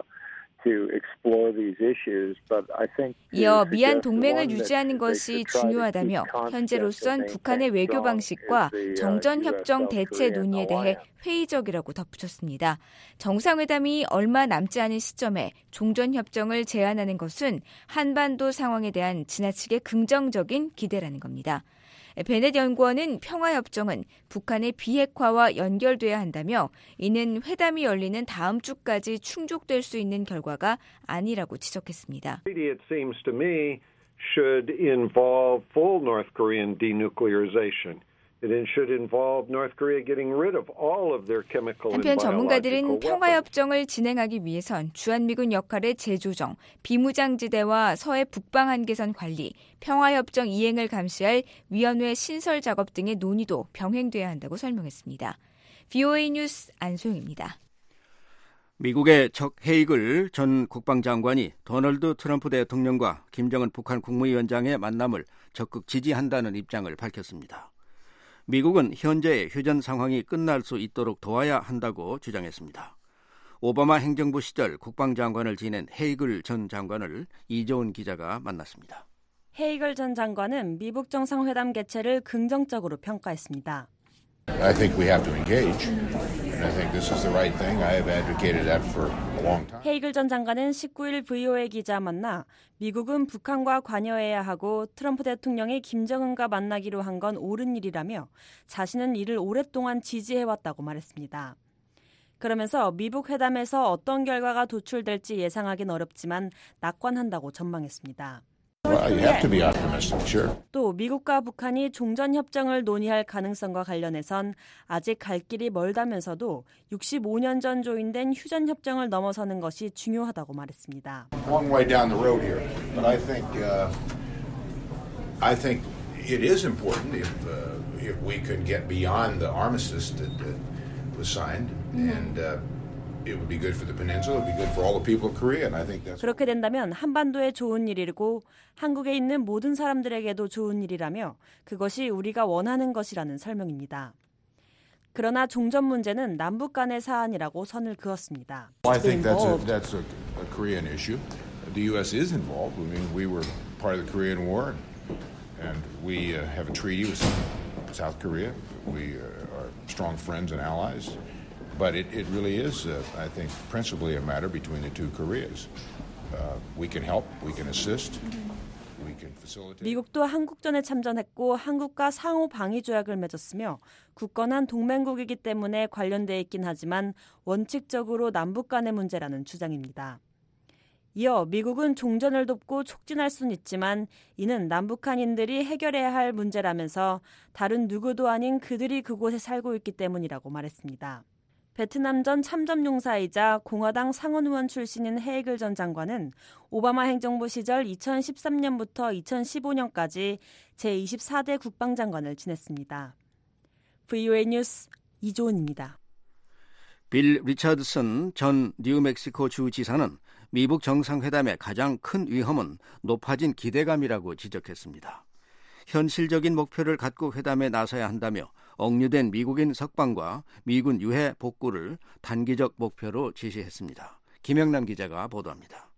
이어 미한 동맹을 유지하는 것이 중요하다며 현재로선 북한의 외교 방식과 정전협정 대체 논의에 대해 회의적이라고 덧붙였습니다. 정상회담이 얼마 남지 않은 시점에 종전협정을 제안하는 것은 한반도 상황에 대한 지나치게 긍정적인 기대라는 겁니다. 베넷 연구원은 평화협정은 북한의 비핵화와 연결돼야 한다며 이는 회담이 열리는 다음 주까지 충족될 수 있는 결과가 아니라고 지적했습니다. It seems to me should involve full North Korean denuclearization. 한편 전문가들은 평화협정을 진행하기 위해선 주한미군 역할의 재조정, 비무장지대와 서해 북방 한계선 관리, 평화협정 이행을 감시할 위원회 신설 작업 등의 논의도 병행돼야 한다고 설명했습니다. 브이오에이 뉴스 안소영입니다. 미국의 척 헤이글 전 국방장관이 도널드 트럼프 대통령과 김정은 북한 국무위원장의 만남을 적극 지지한다는 입장을 밝혔습니다. 미국은 현재의 휴전 상황이 끝날 수 있도록 도와야 한다고 주장했습니다. 오바마 행정부 시절 국방장관을 지낸 헤이글 전 장관을 이조은 기자가 만났습니다. 헤이글 전 장관은 미북 정상회담 개최를 긍정적으로 평가했습니다. I think we have to engage. And I think this is the right thing. I have advocated that for a long time. 헤이글 전 장관은 십구 일 브이오에이 기자 만나 미국은 북한과 관여해야 하고 트럼프 대통령이 김정은과 만나기로 한 건 옳은 일이라며 자신은 이를 오랫동안 지지해왔다고 말했습니다. 그러면서 미북 회담에서 어떤 결과가 도출될지 예상하긴 어렵지만 낙관한다고 전망했습니다. Well, you have to be optimistic, sure. 또 미국과 북한이 종전협정을 논의할 가능성과 관련해선 아직 갈 길이 멀다면서도 육십오 년 전 조인된 휴전협정을 넘어서는 것이 중요하다고 말했습니다. Long way down the road here, but I think uh, I think it is important if uh, if we can get beyond the armistice that uh, was signed and. Uh, It would be good for the peninsula. It would be good for all the people of Korea, and I think that's. 그렇게 된다면 한반도에 좋은 일이고 한국에 있는 모든 사람들에게도 좋은 일이라며 그것이 우리가 원하는 것이라는 설명입니다. 그러나 종전 문제는 남북 간의 사안이라고 선을 그었습니다. Well, I think that's a that's a, a Korean issue. The U S is involved. I mean, we were part of the Korean War, and we uh, have a treaty with South Korea. We uh, are strong friends and allies. But it, it really is, uh, I think, principally a matter between the two Koreas. Uh, we can help, we can assist, we can facilitate. 미국도 한국전에 참전했고 한국과 상호 방위 조약을 맺었으며 굳건한 동맹국이기 때문에 관련돼 있긴 하지만 원칙적으로 남북 간의 문제라는 주장입니다. 이어 미국은 종전을 돕고 촉진할 수는 있지만 이는 남북한인들이 해결해야 할 문제라면서 다른 누구도 아닌 그들이 그곳에 살고 있기 때문이라고 말했습니다. 베트남 전 참전용사이자 공화당 상원의원 출신인 헤이글 전 장관은 오바마 행정부 시절 이천십삼 년부터 이천십오 년까지 제이십사 대 국방장관을 지냈습니다. 브이오에이 뉴스 이조은입니다. 빌 리처드슨 전 뉴멕시코 주 지사는 미북 정상회담의 가장 큰 위험은 높아진 기대감이라고 지적했습니다. 현실적인 목표를 갖고 회담에 나서야 한다며 억류된 미국인 석방과 미군 유해 복구를 단기적 목표로 제시했습니다. 김영남 기자가 보도합니다.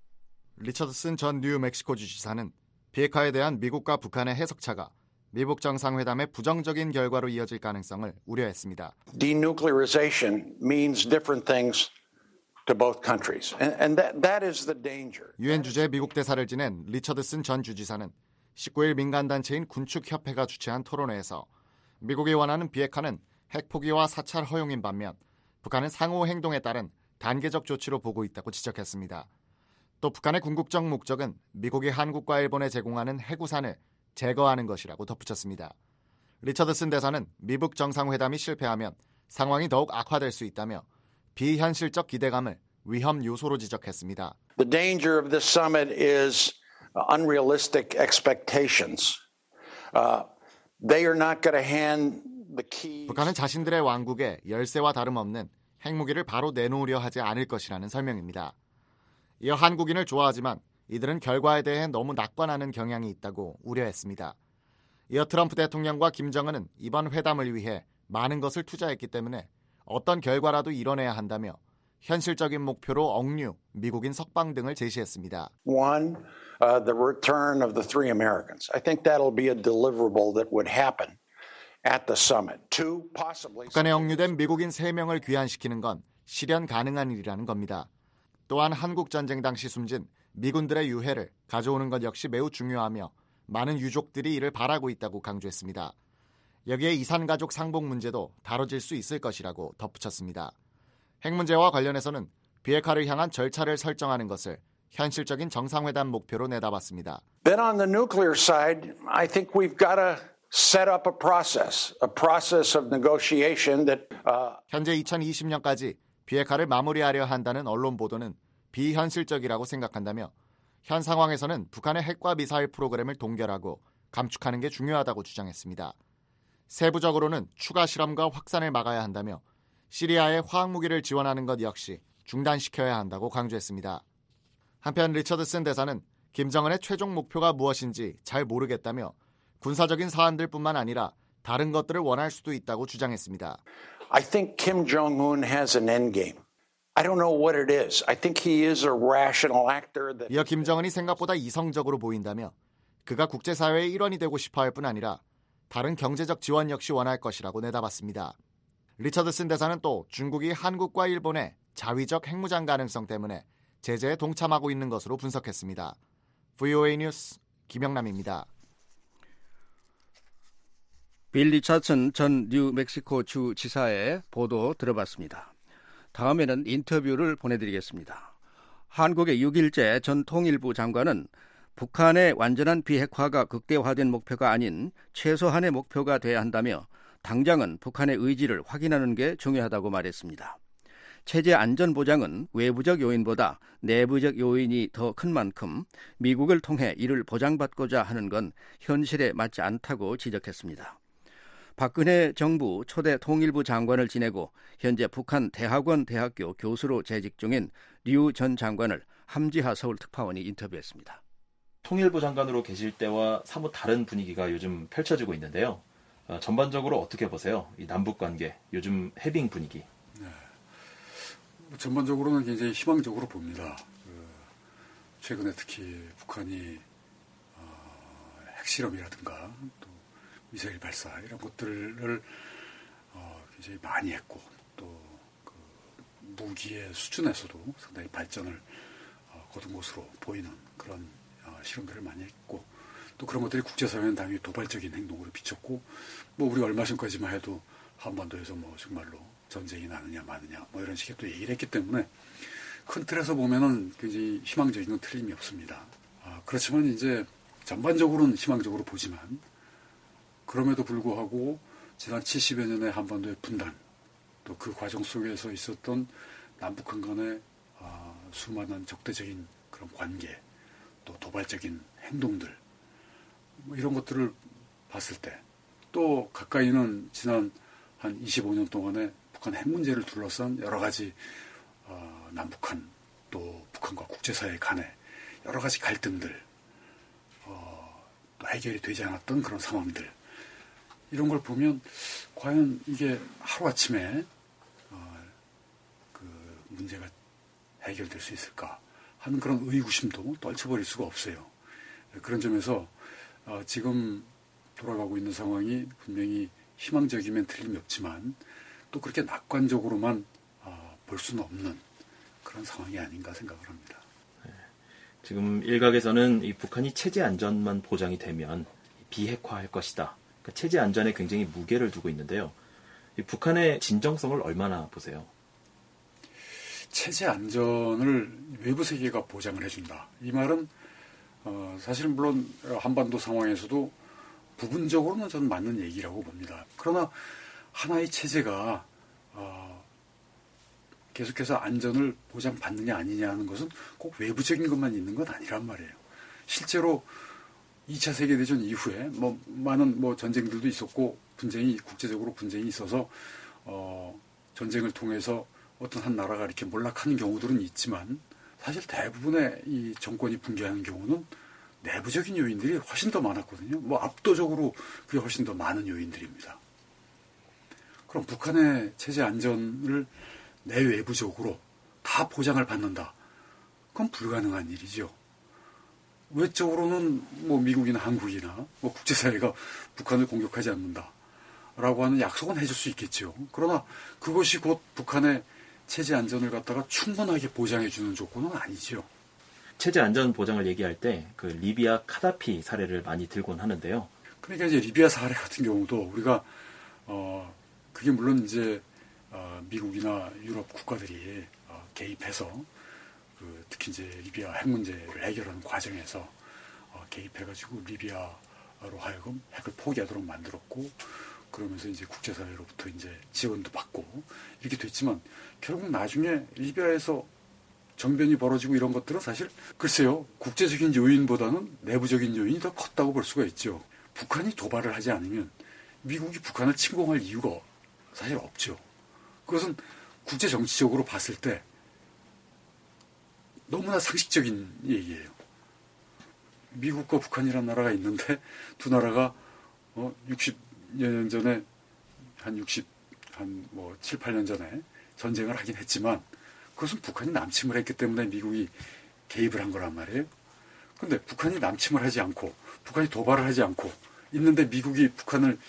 리처드슨 전 뉴멕시코주 지사는 비핵화에 대한 미국과 북한의 해석차가 미북 정상회담의 부정적인 결과로 이어질 가능성을 우려했습니다. Denuclearization means different things to both countries, and, and that, that is the danger. 유엔 주재 미국 대사를 지낸 리처드슨 전 주지사는 십구일 민간단체인 군축협회가 주최한 토론회에서 미국이 원하는 비핵화는 핵포기와 사찰 허용인 반면 북한은 상호 행동에 따른 단계적 조치로 보고 있다고 지적했습니다. 또 북한의 궁극적 목적은 미국이 한국과 일본에 제공하는 해구산을 제거하는 것이라고 덧붙였습니다. 리처드슨 대사는 미북 정상회담이 실패하면 상황이 더욱 악화될 수 있다며 비현실적 기대감을 위험 요소로 지적했습니다. The danger of this summit is unrealistic expectations. Uh, they are not going to hand the keys. 북한은 자신들의 왕국에 열쇠와 다름없는 핵무기를 바로 내놓으려 하지 않을 것이라는 설명입니다. 이어 한국인을 좋아하지만 이들은 결과에 대해 너무 낙관하는 경향이 있다고 우려했습니다. 이어 트럼프 대통령과 김정은은 이번 회담을 위해 많은 것을 투자했기 때문에 어떤 결과라도 이뤄내야 한다며 현실적인 목표로 억류, 미국인 석방 등을 제시했습니다. One, uh, the return of the three Americans. I think that'll be a deliverable that would happen at the summit. Two, possibly. 북한에 억류된 미국인 세 명을 귀환시키는 건 실현 가능한 일이라는 겁니다. 또한 한국 전쟁 당시 숨진 미군들의 유해를 가져오는 것 역시 매우 중요하며 많은 유족들이 이를 바라고 있다고 강조했습니다. 여기에 이산가족 상봉 문제도 다뤄질 수 있을 것이라고 덧붙였습니다. 핵 문제와 관련해서는 비핵화를 향한 절차를 설정하는 것을 현실적인 정상회담 목표로 내다봤습니다. Then on the nuclear side, I think we've got to set up a process, a process of negotiation that uh... 현재 이천이십 년까지 비핵화를 마무리하려 한다는 언론 보도는 비현실적이라고 생각한다며 현 상황에서는 북한의 핵과 미사일 프로그램을 동결하고 감축하는 게 중요하다고 주장했습니다. 세부적으로는 추가 실험과 확산을 막아야 한다며 시리아에 화학무기를 지원하는 것 역시 중단시켜야 한다고 강조했습니다. 한편 리처드슨 대사는 김정은의 최종 목표가 무엇인지 잘 모르겠다며 군사적인 사안들뿐만 아니라 다른 것들을 원할 수도 있다고 주장했습니다. I think Kim Jong-un has an endgame. I don't know what it is. I think he is a rational actor. That... 이어 김정은이 생각보다 이성적으로 보인다며 그가 국제사회의 일원이 되고 싶어할 뿐 아니라 다른 경제적 지원 역시 원할 것이라고 내다봤습니다. 리처드슨 대사는 또 중국이 한국과 일본의 자위적 핵무장 가능성 때문에 제재에 동참하고 있는 것으로 분석했습니다. 브이오에이 뉴스 김영남입니다. 빌 리처드슨 전 뉴멕시코 주 지사의 보도 들어봤습니다. 다음에는 인터뷰를 보내드리겠습니다. 한국의 육일째 전 통일부 장관은 북한의 완전한 비핵화가 극대화된 목표가 아닌 최소한의 목표가 돼야 한다며 당장은 북한의 의지를 확인하는 게 중요하다고 말했습니다. 체제 안전 보장은 외부적 요인보다 내부적 요인이 더 큰 만큼 미국을 통해 이를 보장받고자 하는 건 현실에 맞지 않다고 지적했습니다. 박근혜 정부 초대 통일부 장관을 지내고 현재 북한 대학원 대학교 교수로 재직 중인 류 전 장관을 함지하 서울특파원이 인터뷰했습니다. 통일부 장관으로 계실 때와 사뭇 다른 분위기가 요즘 펼쳐지고 있는데요. 어, 전반적으로 어떻게 보세요? 이 남북관계, 요즘 해빙 분위기. 네. 전반적으로는 굉장히 희망적으로 봅니다. 그 최근에 특히 북한이 어, 핵실험이라든가 또 미사일 발사 이런 것들을 어, 굉장히 많이 했고 또 그 무기의 수준에서도 상당히 발전을 어, 거둔 것으로 보이는 그런 어, 실험들을 많이 했고 또 그런 것들이 국제사회는 당연히 도발적인 행동으로 비쳤고 뭐 우리 얼마 전까지만 해도 한반도에서 뭐 정말로 전쟁이 나느냐 마느냐 뭐 이런 식의 또 얘기를 했기 때문에 큰 틀에서 보면은 굉장히 희망적인 건 틀림이 없습니다. 아, 그렇지만 이제 전반적으로는 희망적으로 보지만 그럼에도 불구하고 지난 칠십여 년의 한반도의 분단 또 그 과정 속에서 있었던 남북한 간의 아, 수많은 적대적인 그런 관계 또 도발적인 행동들 뭐 이런 것들을 봤을 때 또 가까이는 지난 한 이십오 년 동안의 북한 핵 문제를 둘러싼 여러 가지 어, 남북한 또 북한과 국제사회 간의 여러 가지 갈등들, 어, 또 해결이 되지 않았던 그런 상황들, 이런 걸 보면 과연 이게 하루아침에 어, 그 문제가 해결될 수 있을까 하는 그런 의구심도 떨쳐버릴 수가 없어요. 그런 점에서 어, 지금 돌아가고 있는 상황이 분명히 희망적이면 틀림이 없지만 또 그렇게 낙관적으로만 어, 볼 수는 없는 그런 상황이 아닌가 생각을 합니다. 네. 지금 일각에서는 이 북한이 체제 안전만 보장이 되면 비핵화할 것이다. 그러니까 체제 안전에 굉장히 무게를 두고 있는데요. 이 북한의 진정성을 얼마나 보세요? 체제 안전을 외부 세계가 보장을 해준다. 이 말은 어, 사실 물론 한반도 상황에서도 부분적으로는 저는 맞는 얘기라고 봅니다. 그러나 하나의 체제가 어, 계속해서 안전을 보장받느냐 아니냐 하는 것은 꼭 외부적인 것만 있는 건 아니란 말이에요. 실제로 이 차 세계대전 이후에 뭐 많은 뭐 전쟁들도 있었고 분쟁이 국제적으로 분쟁이 있어서 어, 전쟁을 통해서 어떤 한 나라가 이렇게 몰락하는 경우들은 있지만 사실 대부분의 이 정권이 붕괴하는 경우는 내부적인 요인들이 훨씬 더 많았거든요. 뭐 압도적으로 그게 훨씬 더 많은 요인들입니다. 그럼 북한의 체제 안전을 내외부적으로 다 보장을 받는다. 그건 불가능한 일이죠. 외적으로는 뭐 미국이나 한국이나 뭐 국제사회가 북한을 공격하지 않는다라고 하는 약속은 해줄 수 있겠죠. 그러나 그것이 곧 북한의 체제 안전을 갖다가 충분하게 보장해주는 조건은 아니죠. 체제 안전 보장을 얘기할 때 그 리비아 카다피 사례를 많이 들곤 하는데요. 그러니까 이제 리비아 사례 같은 경우도 우리가 어 그게 물론 이제 어, 미국이나 유럽 국가들이 어, 개입해서 그 특히 이제 리비아 핵 문제를 해결하는 과정에서 어, 개입해가지고 리비아로 하여금 핵을 포기하도록 만들었고 그러면서 이제 국제사회로부터 이제 지원도 받고 이렇게 됐지만 결국 나중에 리비아에서 정변이 벌어지고 이런 것들은 사실 글쎄요 국제적인 요인보다는 내부적인 요인이 더 컸다고 볼 수가 있죠. 북한이 도발을 하지 않으면 미국이 북한을 침공할 이유가 사실 없죠. 그것은 국제 정치적으로 봤을 때 너무나 상식적인 얘기예요. 미국과 북한이라는 나라가 있는데 두 나라가 어 육십 년 전에 한 육십 한 뭐 칠, 팔 년 전에 전쟁을 하긴 했지만 그것은 북한이 남침을 했기 때문에 미국이 개입을 한 거란 말이에요. 근데 북한이 남침을 하지 않고 북한이 도발을 하지 않고 있는데 미국이 북한을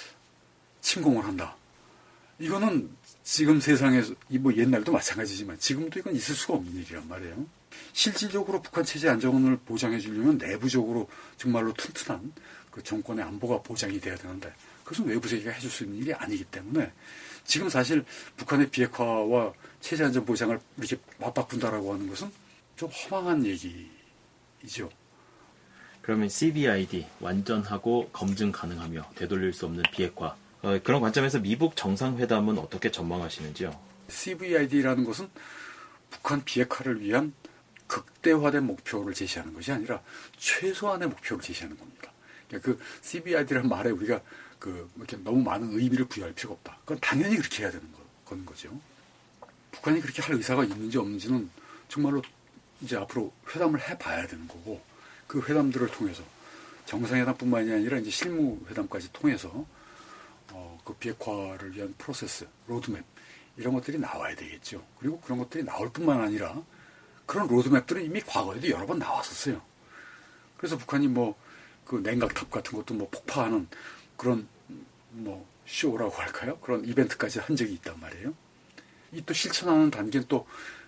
침공을 한다. 이거는 지금 세상에서 뭐 옛날도 마찬가지지만 지금도 이건 있을 수가 없는 일이란 말이에요. 실질적으로 북한 체제 안정을 보장해 주려면 내부적으로 정말로 튼튼한 그 정권의 안보가 보장이 돼야 되는데 그것은 외부 세계가 해줄 수 있는 일이 아니기 때문에 지금 사실 북한의 비핵화와 체제 안전 보장을 이렇게 맞바꾼다라고 하는 것은 좀 허망한 얘기이죠. 그러면 씨비아이디 완전하고 검증 가능하며 되돌릴 수 없는 비핵화 어, 그런 관점에서 미북 정상회담은 어떻게 전망하시는지요? 씨비아이디라는 것은 북한 비핵화를 위한 극대화된 목표를 제시하는 것이 아니라 최소한의 목표를 제시하는 겁니다. 그러니까 그 씨비아이디라는 말에 우리가 그 이렇게 너무 많은 의미를 부여할 필요가 없다. 그건 당연히 그렇게 해야 되는 거, 건 거죠. 북한이 그렇게 할 의사가 있는지 없는지는 정말로 이제 앞으로 회담을 해봐야 되는 거고 그 회담들을 통해서 정상회담뿐만이 아니라 이제 실무회담까지 통해서 어, 그 비핵화를 위한 프로세스, 로드맵 이런 것들이 나와야 되겠죠. 그리고 그런 것들이 나올 뿐만 아니라 그런 로드맵들은 이미 과거에도 여러 번 나왔었어요. 그래서 북한이 뭐 그 냉각탑 같은 것도 뭐 폭파하는 그런 뭐 쇼라고 할까요? 그런 이벤트까지 한 적이 있단 말이에요. 이 또 실천하는 단계는 또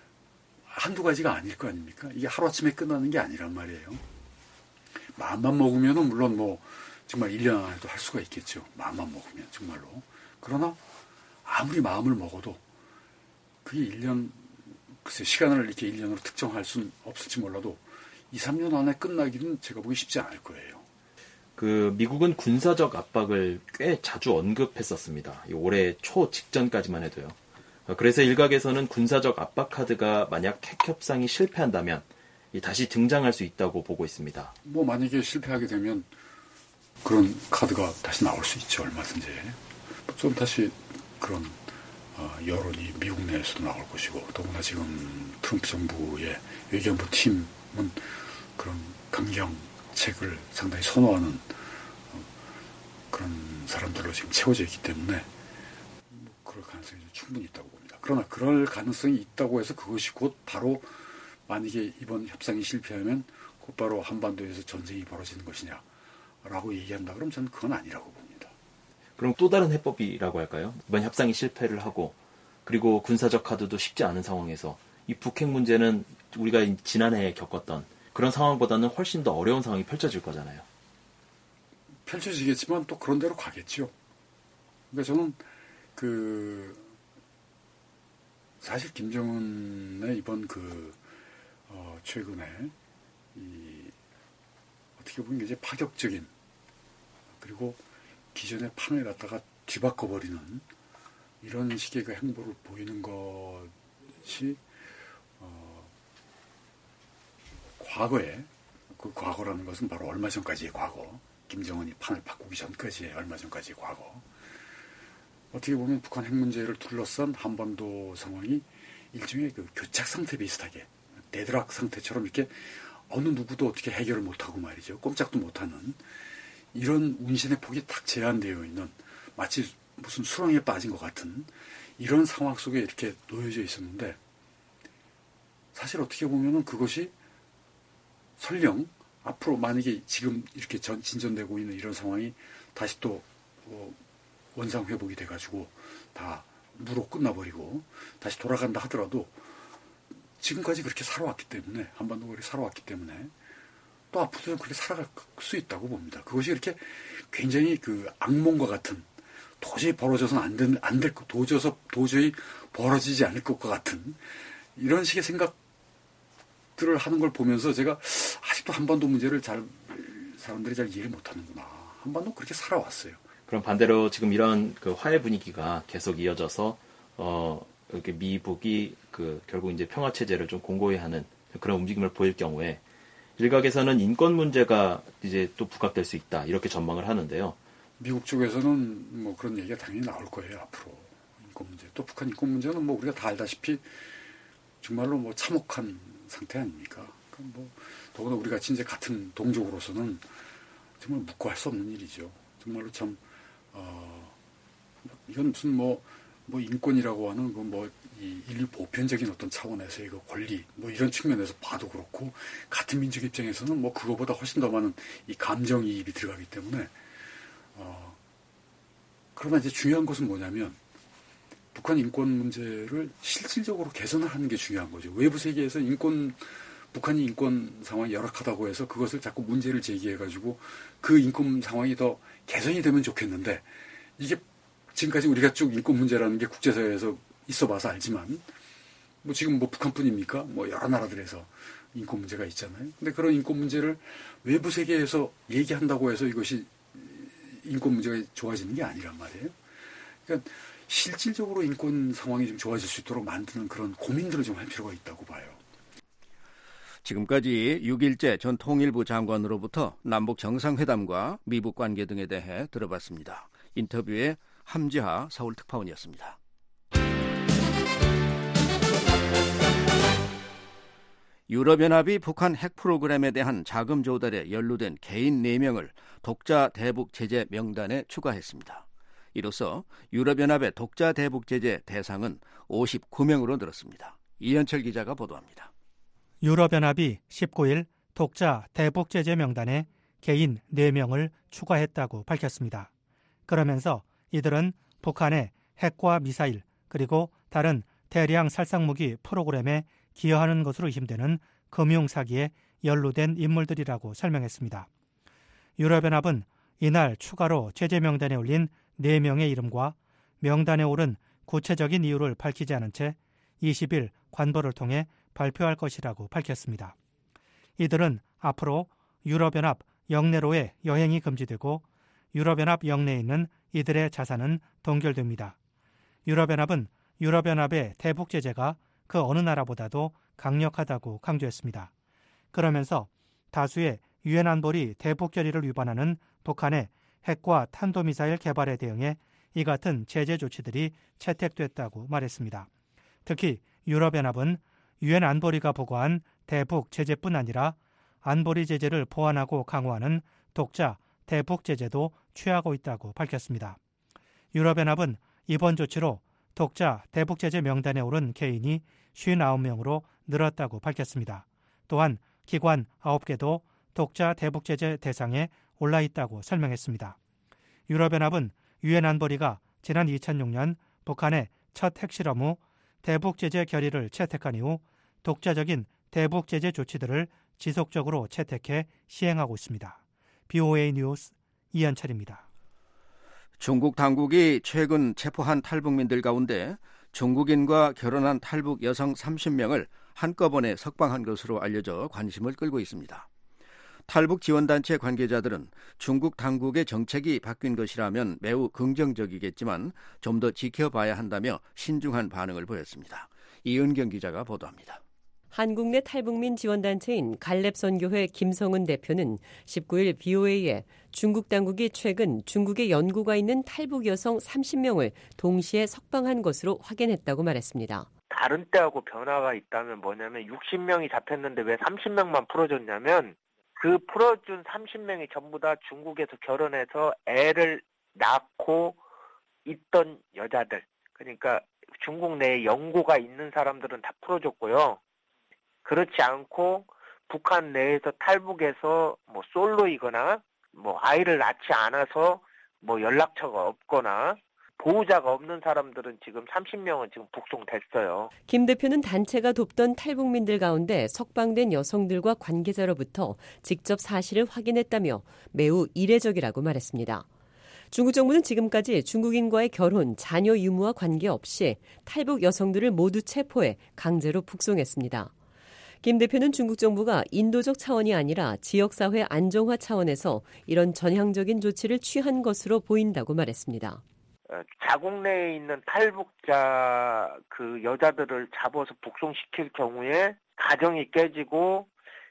한두 가지가 아닐 거 아닙니까? 이게 하루아침에 끝나는 게 아니란 말이에요. 마음만 먹으면은 물론 뭐 정말 일 년 안에도 할 수가 있겠죠. 마음만 먹으면 정말로. 그러나 아무리 마음을 먹어도 그게 일 년, 글쎄 시간을 이렇게 일 년으로 특정할 수는 없을지 몰라도 이, 삼 년 안에 끝나기는 제가 보기 쉽지 않을 거예요. 그 미국은 군사적 압박을 꽤 자주 언급했었습니다. 올해 초 직전까지만 해도요. 그래서 일각에서는 군사적 압박 카드가 만약 핵 협상이 실패한다면 다시 등장할 수 있다고 보고 있습니다. 뭐 만약에 실패하게 되면 그런 카드가 다시 나올 수 있죠. 얼마든지. 좀 다시 그런 어, 여론이 미국 내에서도 나올 것이고 더구나 지금 트럼프 정부의 외교부 팀은 그런 강경책을 상당히 선호하는 어, 그런 사람들로 지금 채워져 있기 때문에 뭐 그럴 가능성이 충분히 있다고 봅니다. 그러나 그럴 가능성이 있다고 해서 그것이 곧 바로 만약에 이번 협상이 실패하면 곧바로 한반도에서 전쟁이 벌어지는 것이냐라고 얘기한다 그러면 저는 그건 아니라고 봅니다. 그럼 또 다른 해법이라고 할까요? 이번 협상이 실패를 하고 그리고 군사적 카드도 쉽지 않은 상황에서 이 북핵 문제는 우리가 지난해에 겪었던 그런 상황보다는 훨씬 더 어려운 상황이 펼쳐질 거잖아요. 펼쳐지겠지만 또 그런 대로 가겠죠. 그러니까 저는 그 사실 김정은의 이번 그 어 최근에 이 어떻게 보면 이제 파격적인 그리고 기존의 판을 갖다가 뒤바꿔버리는 이런 식의 그 행보를 보이는 것이 어 과거에 그 과거라는 것은 바로 얼마 전까지의 과거, 김정은이 판을 바꾸기 전까지의 얼마 전까지의 과거. 어떻게 보면 북한 핵 문제를 둘러싼 한반도 상황이 일종의 그 교착 상태 비슷하게 데드락 상태처럼 이렇게 어느 누구도 어떻게 해결을 못하고 말이죠. 꼼짝도 못하는 이런 운신의 폭이 딱 제한되어 있는 마치 무슨 수렁에 빠진 것 같은 이런 상황 속에 이렇게 놓여져 있었는데 사실 어떻게 보면은 그것이 설령 앞으로 만약에 지금 이렇게 전, 진전되고 있는 이런 상황이 다시 또 어, 원상 회복이 돼가지고 다 무로 끝나버리고 다시 돌아간다 하더라도 지금까지 그렇게 살아왔기 때문에 한반도가 그렇게 살아왔기 때문에 또 앞으로도 그렇게 살아갈 수 있다고 봅니다. 그것이 이렇게 굉장히 그 악몽과 같은 도저히 벌어져서는 안 될, 안 될 것, 도저히, 도저히 벌어지지 않을 것과 같은 이런 식의 생각들을 하는 걸 보면서 제가 아직도 한반도 문제를 잘 사람들이 잘 이해를 못하는구나. 한반도 그렇게 살아왔어요. 그럼 반대로 지금 이런 그 화해 분위기가 계속 이어져서 어 이렇게 미북이 그 결국 이제 평화 체제를 좀 공고히 하는 그런 움직임을 보일 경우에 일각에서는 인권 문제가 이제 또 부각될 수 있다 이렇게 전망을 하는데요. 미국 쪽에서는 뭐 그런 얘기가 당연히 나올 거예요 앞으로 인권 문제. 또 북한 인권 문제는 뭐 우리가 다 알다시피 정말로 뭐 참혹한 상태 아닙니까? 그러니까 뭐 더구나 우리 같이 이제 같은 동족으로서는 정말 묵고할 수 없는 일이죠. 정말로 참 어, 이건 무슨 뭐 뭐 인권이라고 하는 그 뭐 이 인류 보편적인 어떤 차원에서의 그 권리 뭐 이런 측면에서 봐도 그렇고 같은 민족 입장에서는 뭐 그거보다 훨씬 더 많은 이 감정이입이 들어가기 때문에 어 그러나 이제 중요한 것은 뭐냐면 북한 인권 문제를 실질적으로 개선을 하는 게 중요한 거죠. 외부 세계에서 인권 북한이 인권 상황이 열악하다고 해서 그것을 자꾸 문제를 제기해가지고 그 인권 상황이 더 개선이 되면 좋겠는데 이게 지금까지 우리가 쭉 인권 문제라는 게 국제사회에서 있어봐서 알지만 뭐 지금 뭐 북한뿐입니까? 뭐 여러 나라들에서 인권 문제가 있잖아요. 근데 그런 인권 문제를 외부 세계에서 얘기한다고 해서 이것이 인권 문제가 좋아지는 게 아니란 말이에요. 그러니까 실질적으로 인권 상황이 좀 좋아질 수 있도록 만드는 그런 고민들을 좀 할 필요가 있다고 봐요. 지금까지 육 일째 전 통일부 장관으로부터 남북 정상회담과 미북 관계 등에 대해 들어봤습니다. 인터뷰에 함지하 서울특파원이었습니다. 유럽연합이 북한 핵 프로그램에 대한 자금 조달에 연루된 개인 네 명을 독자 대북 제재 명단에 추가했습니다. 이로써 유럽연합의 독자 대북 제재 대상은 오십구 명으로 늘었습니다. 이현철 기자가 보도합니다. 유럽연합이 십구 일 독자 대북 제재 명단에 개인 네 명을 추가했다고 밝혔습니다. 그러면서 이들은 북한의 핵과 미사일 그리고 다른 대량 살상무기 프로그램에 기여하는 것으로 의심되는 금융사기에 연루된 인물들이라고 설명했습니다. 유럽연합은 이날 추가로 제재 명단에 올린 네 명의 이름과 명단에 오른 구체적인 이유를 밝히지 않은 채 이십 일 관보를 통해 발표할 것이라고 밝혔습니다. 이들은 앞으로 유럽연합 영내로의 여행이 금지되고 유럽연합 영내에 있는 이들의 자산은 동결됩니다. 유럽연합은 유럽연합의 대북 제재가 그 어느 나라보다도 강력하다고 강조했습니다. 그러면서 다수의 유엔 안보리 대북 결의를 위반하는 북한의 핵과 탄도미사일 개발에 대응해 이 같은 제재 조치들이 채택됐다고 말했습니다. 특히 유럽연합은 유엔 안보리가 보고한 대북 제재뿐 아니라 안보리 제재를 보완하고 강화하는 독자 대북 제재도 취하고 있다고 밝혔습니다. 유럽연합은 이번 조치로 독자 대북 제재 명단에 오른 개인이 오십구 명으로 늘었다고 밝혔습니다. 또한 기관 아홉 개도 독자 대북 제재 대상에 올라 있다고 설명했습니다. 유럽연합은 유엔 안보리가 지난 이천육 년 북한의 첫 핵실험 후 대북 제재 결의를 채택한 이후 독자적인 대북 제재 조치들을 지속적으로 채택해 시행하고 있습니다. 비오에이 뉴스 이현철입니다. 중국 당국이 최근 체포한 탈북민들 가운데 중국인과 결혼한 탈북 여성 삼십 명을 한꺼번에 석방한 것으로 알려져 관심을 끌고 있습니다. 탈북 지원단체 관계자들은 중국 당국의 정책이 바뀐 것이라면 매우 긍정적이겠지만 좀 더 지켜봐야 한다며 신중한 반응을 보였습니다. 이은경 기자가 보도합니다. 한국 내 탈북민 지원단체인 갈렙선교회 김성은 대표는 십구 일 비오에이에 중국 당국이 최근 중국에 연고가 있는 탈북 여성 삼십 명을 동시에 석방한 것으로 확인했다고 말했습니다. 다른 때하고 변화가 있다면 뭐냐면 육십 명이 잡혔는데 왜 삼십 명만 풀어줬냐면 그 풀어준 삼십 명이 전부 다 중국에서 결혼해서 애를 낳고 있던 여자들. 그러니까 중국 내에 연고가 있는 사람들은 다 풀어줬고요. 그렇지 않고 북한 내에서 탈북해서 뭐 솔로이거나 뭐 아이를 낳지 않아서 뭐 연락처가 없거나 보호자가 없는 사람들은 지금 삼십 명은 지금 북송됐어요. 김 대표는 단체가 돕던 탈북민들 가운데 석방된 여성들과 관계자로부터 직접 사실을 확인했다며 매우 이례적이라고 말했습니다. 중국 정부는 지금까지 중국인과의 결혼, 자녀 유무와 관계없이 탈북 여성들을 모두 체포해 강제로 북송했습니다. 김 대표는 중국 정부가 인도적 차원이 아니라 지역사회 안정화 차원에서 이런 전향적인 조치를 취한 것으로 보인다고 말했습니다. 자국 내에 있는 탈북자 그 여자들을 잡아서 북송시킬 경우에 가정이 깨지고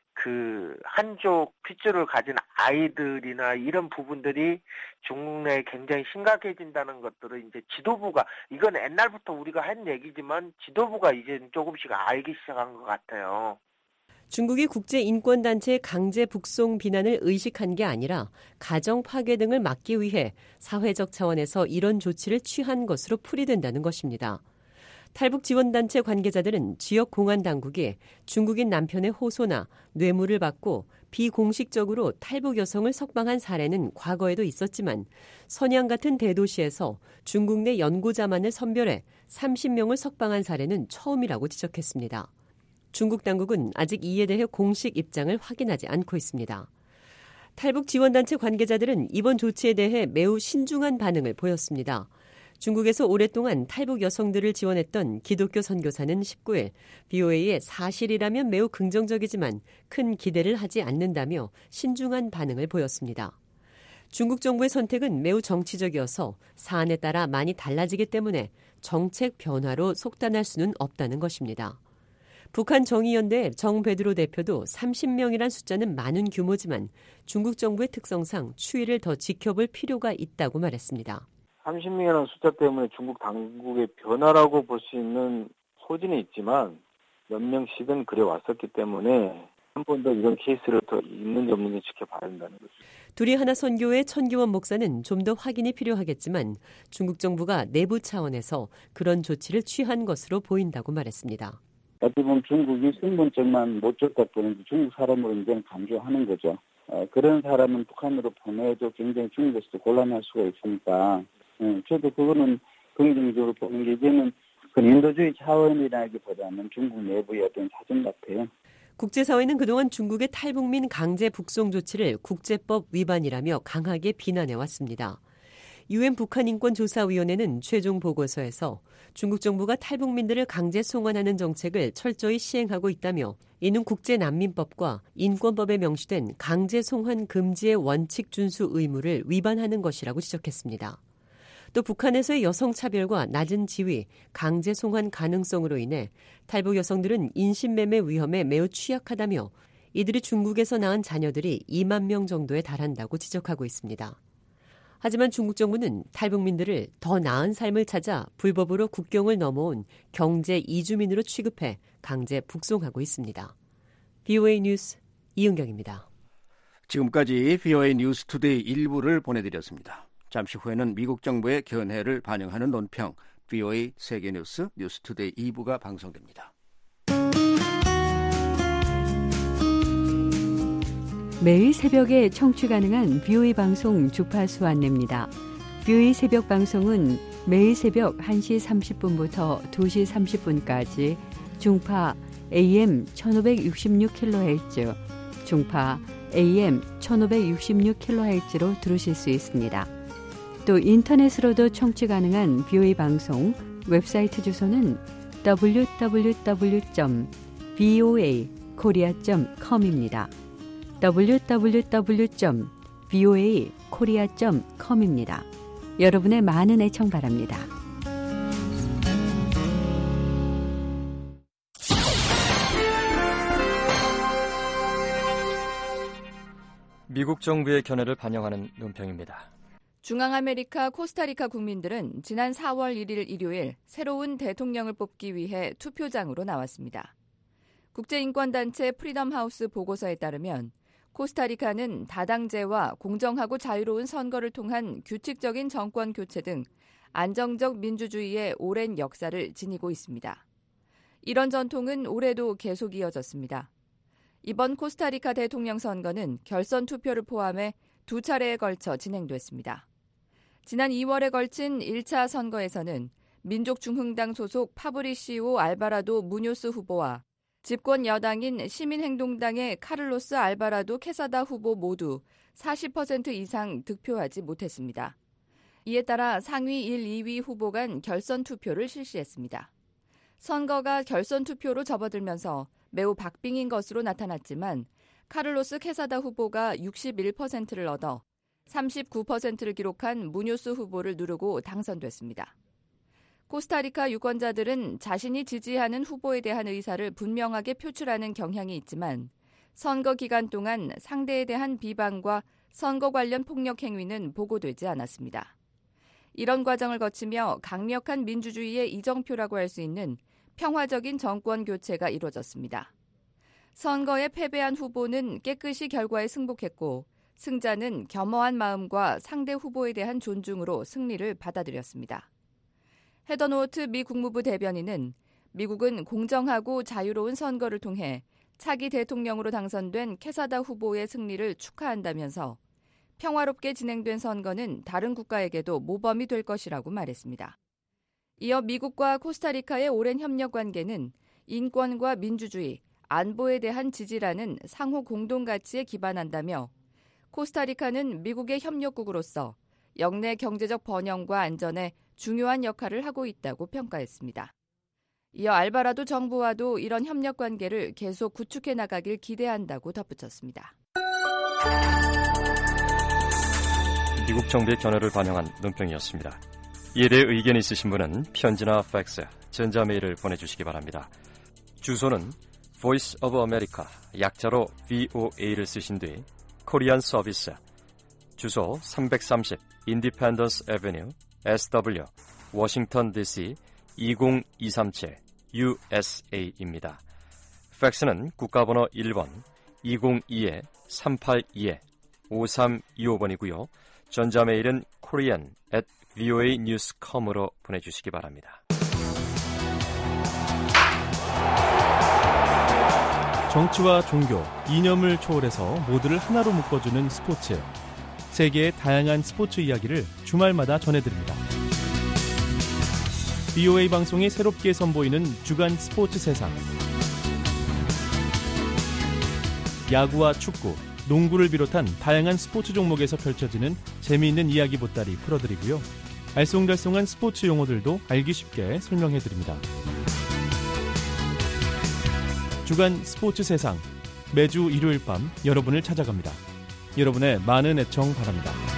그 한족 핏줄을 가진 아이들이나 이런 부분들이 중국 내에 굉장히 심각해진다는 것들을 이제 지도부가 이건 옛날부터 우리가 한 얘기지만 지도부가 이제 조금씩 알기 시작한 것 같아요. 중국이 국제인권단체의 강제 북송 비난을 의식한 게 아니라 가정 파괴 등을 막기 위해 사회적 차원에서 이런 조치를 취한 것으로 풀이된다는 것입니다. 탈북 지원단체 관계자들은 지역 공안 당국이 중국인 남편의 호소나 뇌물을 받고 비공식적으로 탈북 여성을 석방한 사례는 과거에도 있었지만 선양 같은 대도시에서 중국 내 연고자만을 선별해 삼십 명을 석방한 사례는 처음이라고 지적했습니다. 중국 당국은 아직 이에 대해 공식 입장을 확인하지 않고 있습니다. 탈북 지원단체 관계자들은 이번 조치에 대해 매우 신중한 반응을 보였습니다. 중국에서 오랫동안 탈북 여성들을 지원했던 기독교 선교사는 십구 일 비오에이에 사실이라면 매우 긍정적이지만 큰 기대를 하지 않는다며 신중한 반응을 보였습니다. 중국 정부의 선택은 매우 정치적이어서 사안에 따라 많이 달라지기 때문에 정책 변화로 속단할 수는 없다는 것입니다. 북한 정의연대 정베드로 대표도 삼십 명이란 숫자는 많은 규모지만 중국 정부의 특성상 추이를 더 지켜볼 필요가 있다고 말했습니다. 삼십 명이라는 숫자 때문에 중국 당국의 변화라고 볼 수 있는 소지는 있지만 몇 명씩은 그래왔었기 때문에 한 번 더 이런 케이스를 더 있는지 없는지 지켜봐야 한다는 거죠. 둘이 하나 선교회 천기원 목사는 좀 더 확인이 필요하겠지만 중국 정부가 내부 차원에서 그런 조치를 취한 것으로 보인다고 말했습니다. 어떻게 보면 중국이 신분증만 못 줬다 보니 중국 사람으로 이제 간주하는 거죠. 어, 그런 사람은 북한으로 보내도 굉장히 중국에서도 곤란할 수가 있으니까 예, 저도 그거는 긍정적으로 보는 게 이제는 그 인도주의 차원이라기보다는 중국 내부의 어떤 사정 같아요. 국제사회는 그동안 중국의 탈북민 강제 북송 조치를 국제법 위반이라며 강하게 비난해왔습니다. 유엔 북한인권조사위원회는 최종 보고서에서 중국 정부가 탈북민들을 강제 송환하는 정책을 철저히 시행하고 있다며 이는 국제난민법과 인권법에 명시된 강제 송환 금지의 원칙 준수 의무를 위반하는 것이라고 지적했습니다. 또 북한에서의 여성차별과 낮은 지위, 강제 송환 가능성으로 인해 탈북 여성들은 인신매매 위험에 매우 취약하다며 이들이 중국에서 낳은 자녀들이 이만 명 정도에 달한다고 지적하고 있습니다. 하지만 중국 정부는 탈북민들을 더 나은 삶을 찾아 불법으로 국경을 넘어온 경제 이주민으로 취급해 강제 북송하고 있습니다. 브이오에이 뉴스 이은경입니다. 지금까지 브이오에이 뉴스 투데이 일부를 보내드렸습니다. 잠시 후에는 미국 정부의 견해를 반영하는 논평 브이오에이 세계뉴스 뉴스 투데이 이 부가 방송됩니다. 매일 새벽에 청취 가능한 브이오에이 방송 주파수 안내입니다. 브이오에이 새벽 방송은 매일 새벽 한 시 삼십 분부터 두 시 삼십 분까지 중파 에이엠 천오백육십육 킬로헤르츠, 중파 에이엠 천오백육십육 킬로헤르츠로 들으실 수 있습니다. 또 인터넷으로도 청취 가능한 브이오에이 방송 웹사이트 주소는 더블유 더블유 더블유 점 브이오에이 코리아 점 컴입니다. 더블유 더블유 더블유 점 브이오에이 코리아 점 컴입니다. 여러분의 많은 애청 바랍니다. 미국 정부의 견해를 반영하는 논평입니다. 중앙아메리카 코스타리카 국민들은 지난 사월 일일 일요일 새로운 대통령을 뽑기 위해 투표장으로 나왔습니다. 국제인권단체 프리덤하우스 보고서에 따르면 코스타리카는 다당제와 공정하고 자유로운 선거를 통한 규칙적인 정권 교체 등 안정적 민주주의의 오랜 역사를 지니고 있습니다. 이런 전통은 올해도 계속 이어졌습니다. 이번 코스타리카 대통령 선거는 결선 투표를 포함해 두 차례에 걸쳐 진행됐습니다. 지난 이월에 걸친 일 차 선거에서는 민족중흥당 소속 파브리시오 알바라도 무뇨스 후보와 집권 여당인 시민행동당의 카를로스 알바라도 케사다 후보 모두 사십 퍼센트 이상 득표하지 못했습니다. 이에 따라 상위 일, 이 위 후보 간 결선 투표를 실시했습니다. 선거가 결선 투표로 접어들면서 매우 박빙인 것으로 나타났지만 카를로스 케사다 후보가 육십일 퍼센트를 얻어 삼십구 퍼센트를 기록한 무뇨스 후보를 누르고 당선됐습니다. 코스타리카 유권자들은 자신이 지지하는 후보에 대한 의사를 분명하게 표출하는 경향이 있지만 선거 기간 동안 상대에 대한 비방과 선거 관련 폭력 행위는 보고되지 않았습니다. 이런 과정을 거치며 강력한 민주주의의 이정표라고 할 수 있는 평화적인 정권 교체가 이루어졌습니다. 선거에 패배한 후보는 깨끗이 결과에 승복했고 승자는 겸허한 마음과 상대 후보에 대한 존중으로 승리를 받아들였습니다. 헤더 노트 미 국무부 대변인은 미국은 공정하고 자유로운 선거를 통해 차기 대통령으로 당선된 케사다 후보의 승리를 축하한다면서 평화롭게 진행된 선거는 다른 국가에게도 모범이 될 것이라고 말했습니다. 이어 미국과 코스타리카의 오랜 협력 관계는 인권과 민주주의, 안보에 대한 지지라는 상호 공동가치에 기반한다며 코스타리카는 미국의 협력국으로서 영내 경제적 번영과 안전에 중요한 역할을 하고 있다고 평가했습니다. 이어 알바라도 정부와도 이런 협력 관계를 계속 구축해 나가길 기대한다고 덧붙였습니다. 미국 정부의 견해를 반영한 논평이었습니다. 이에 대해 의견이 있으신 분은 편지나 팩스, 전자메일을 보내주시기 바랍니다. 주소는 Voice of America, 약자로 브이오에이를 쓰신 뒤 코리안 서비스, 주소 삼백삼십 인디펜던스 애비뉴 에스더블유, 워싱턴 디씨 이공이삼칠 유에스에이입니다. 팩스는 국가번호 일 번 이공이 삼팔이 오삼이오 번이고요. 전자메일은 korean at 브이오에이 뉴스 닷 컴으로 보내주시기 바랍니다. 정치와 종교, 이념을 초월해서 모두를 하나로 묶어주는 스포츠. 세계의 다양한 스포츠 이야기를 주말마다 전해드립니다. 브이오에이 방송이 새롭게 선보이는 주간 스포츠 세상. 야구와 축구, 농구를 비롯한 다양한 스포츠 종목에서 펼쳐지는 재미있는 이야기 보따리 풀어드리고요. 알쏭달쏭한 스포츠 용어들도 알기 쉽게 설명해드립니다. 주간 스포츠 세상, 매주 일요일 밤 여러분을 찾아갑니다. 여러분의 많은 애청 바랍니다.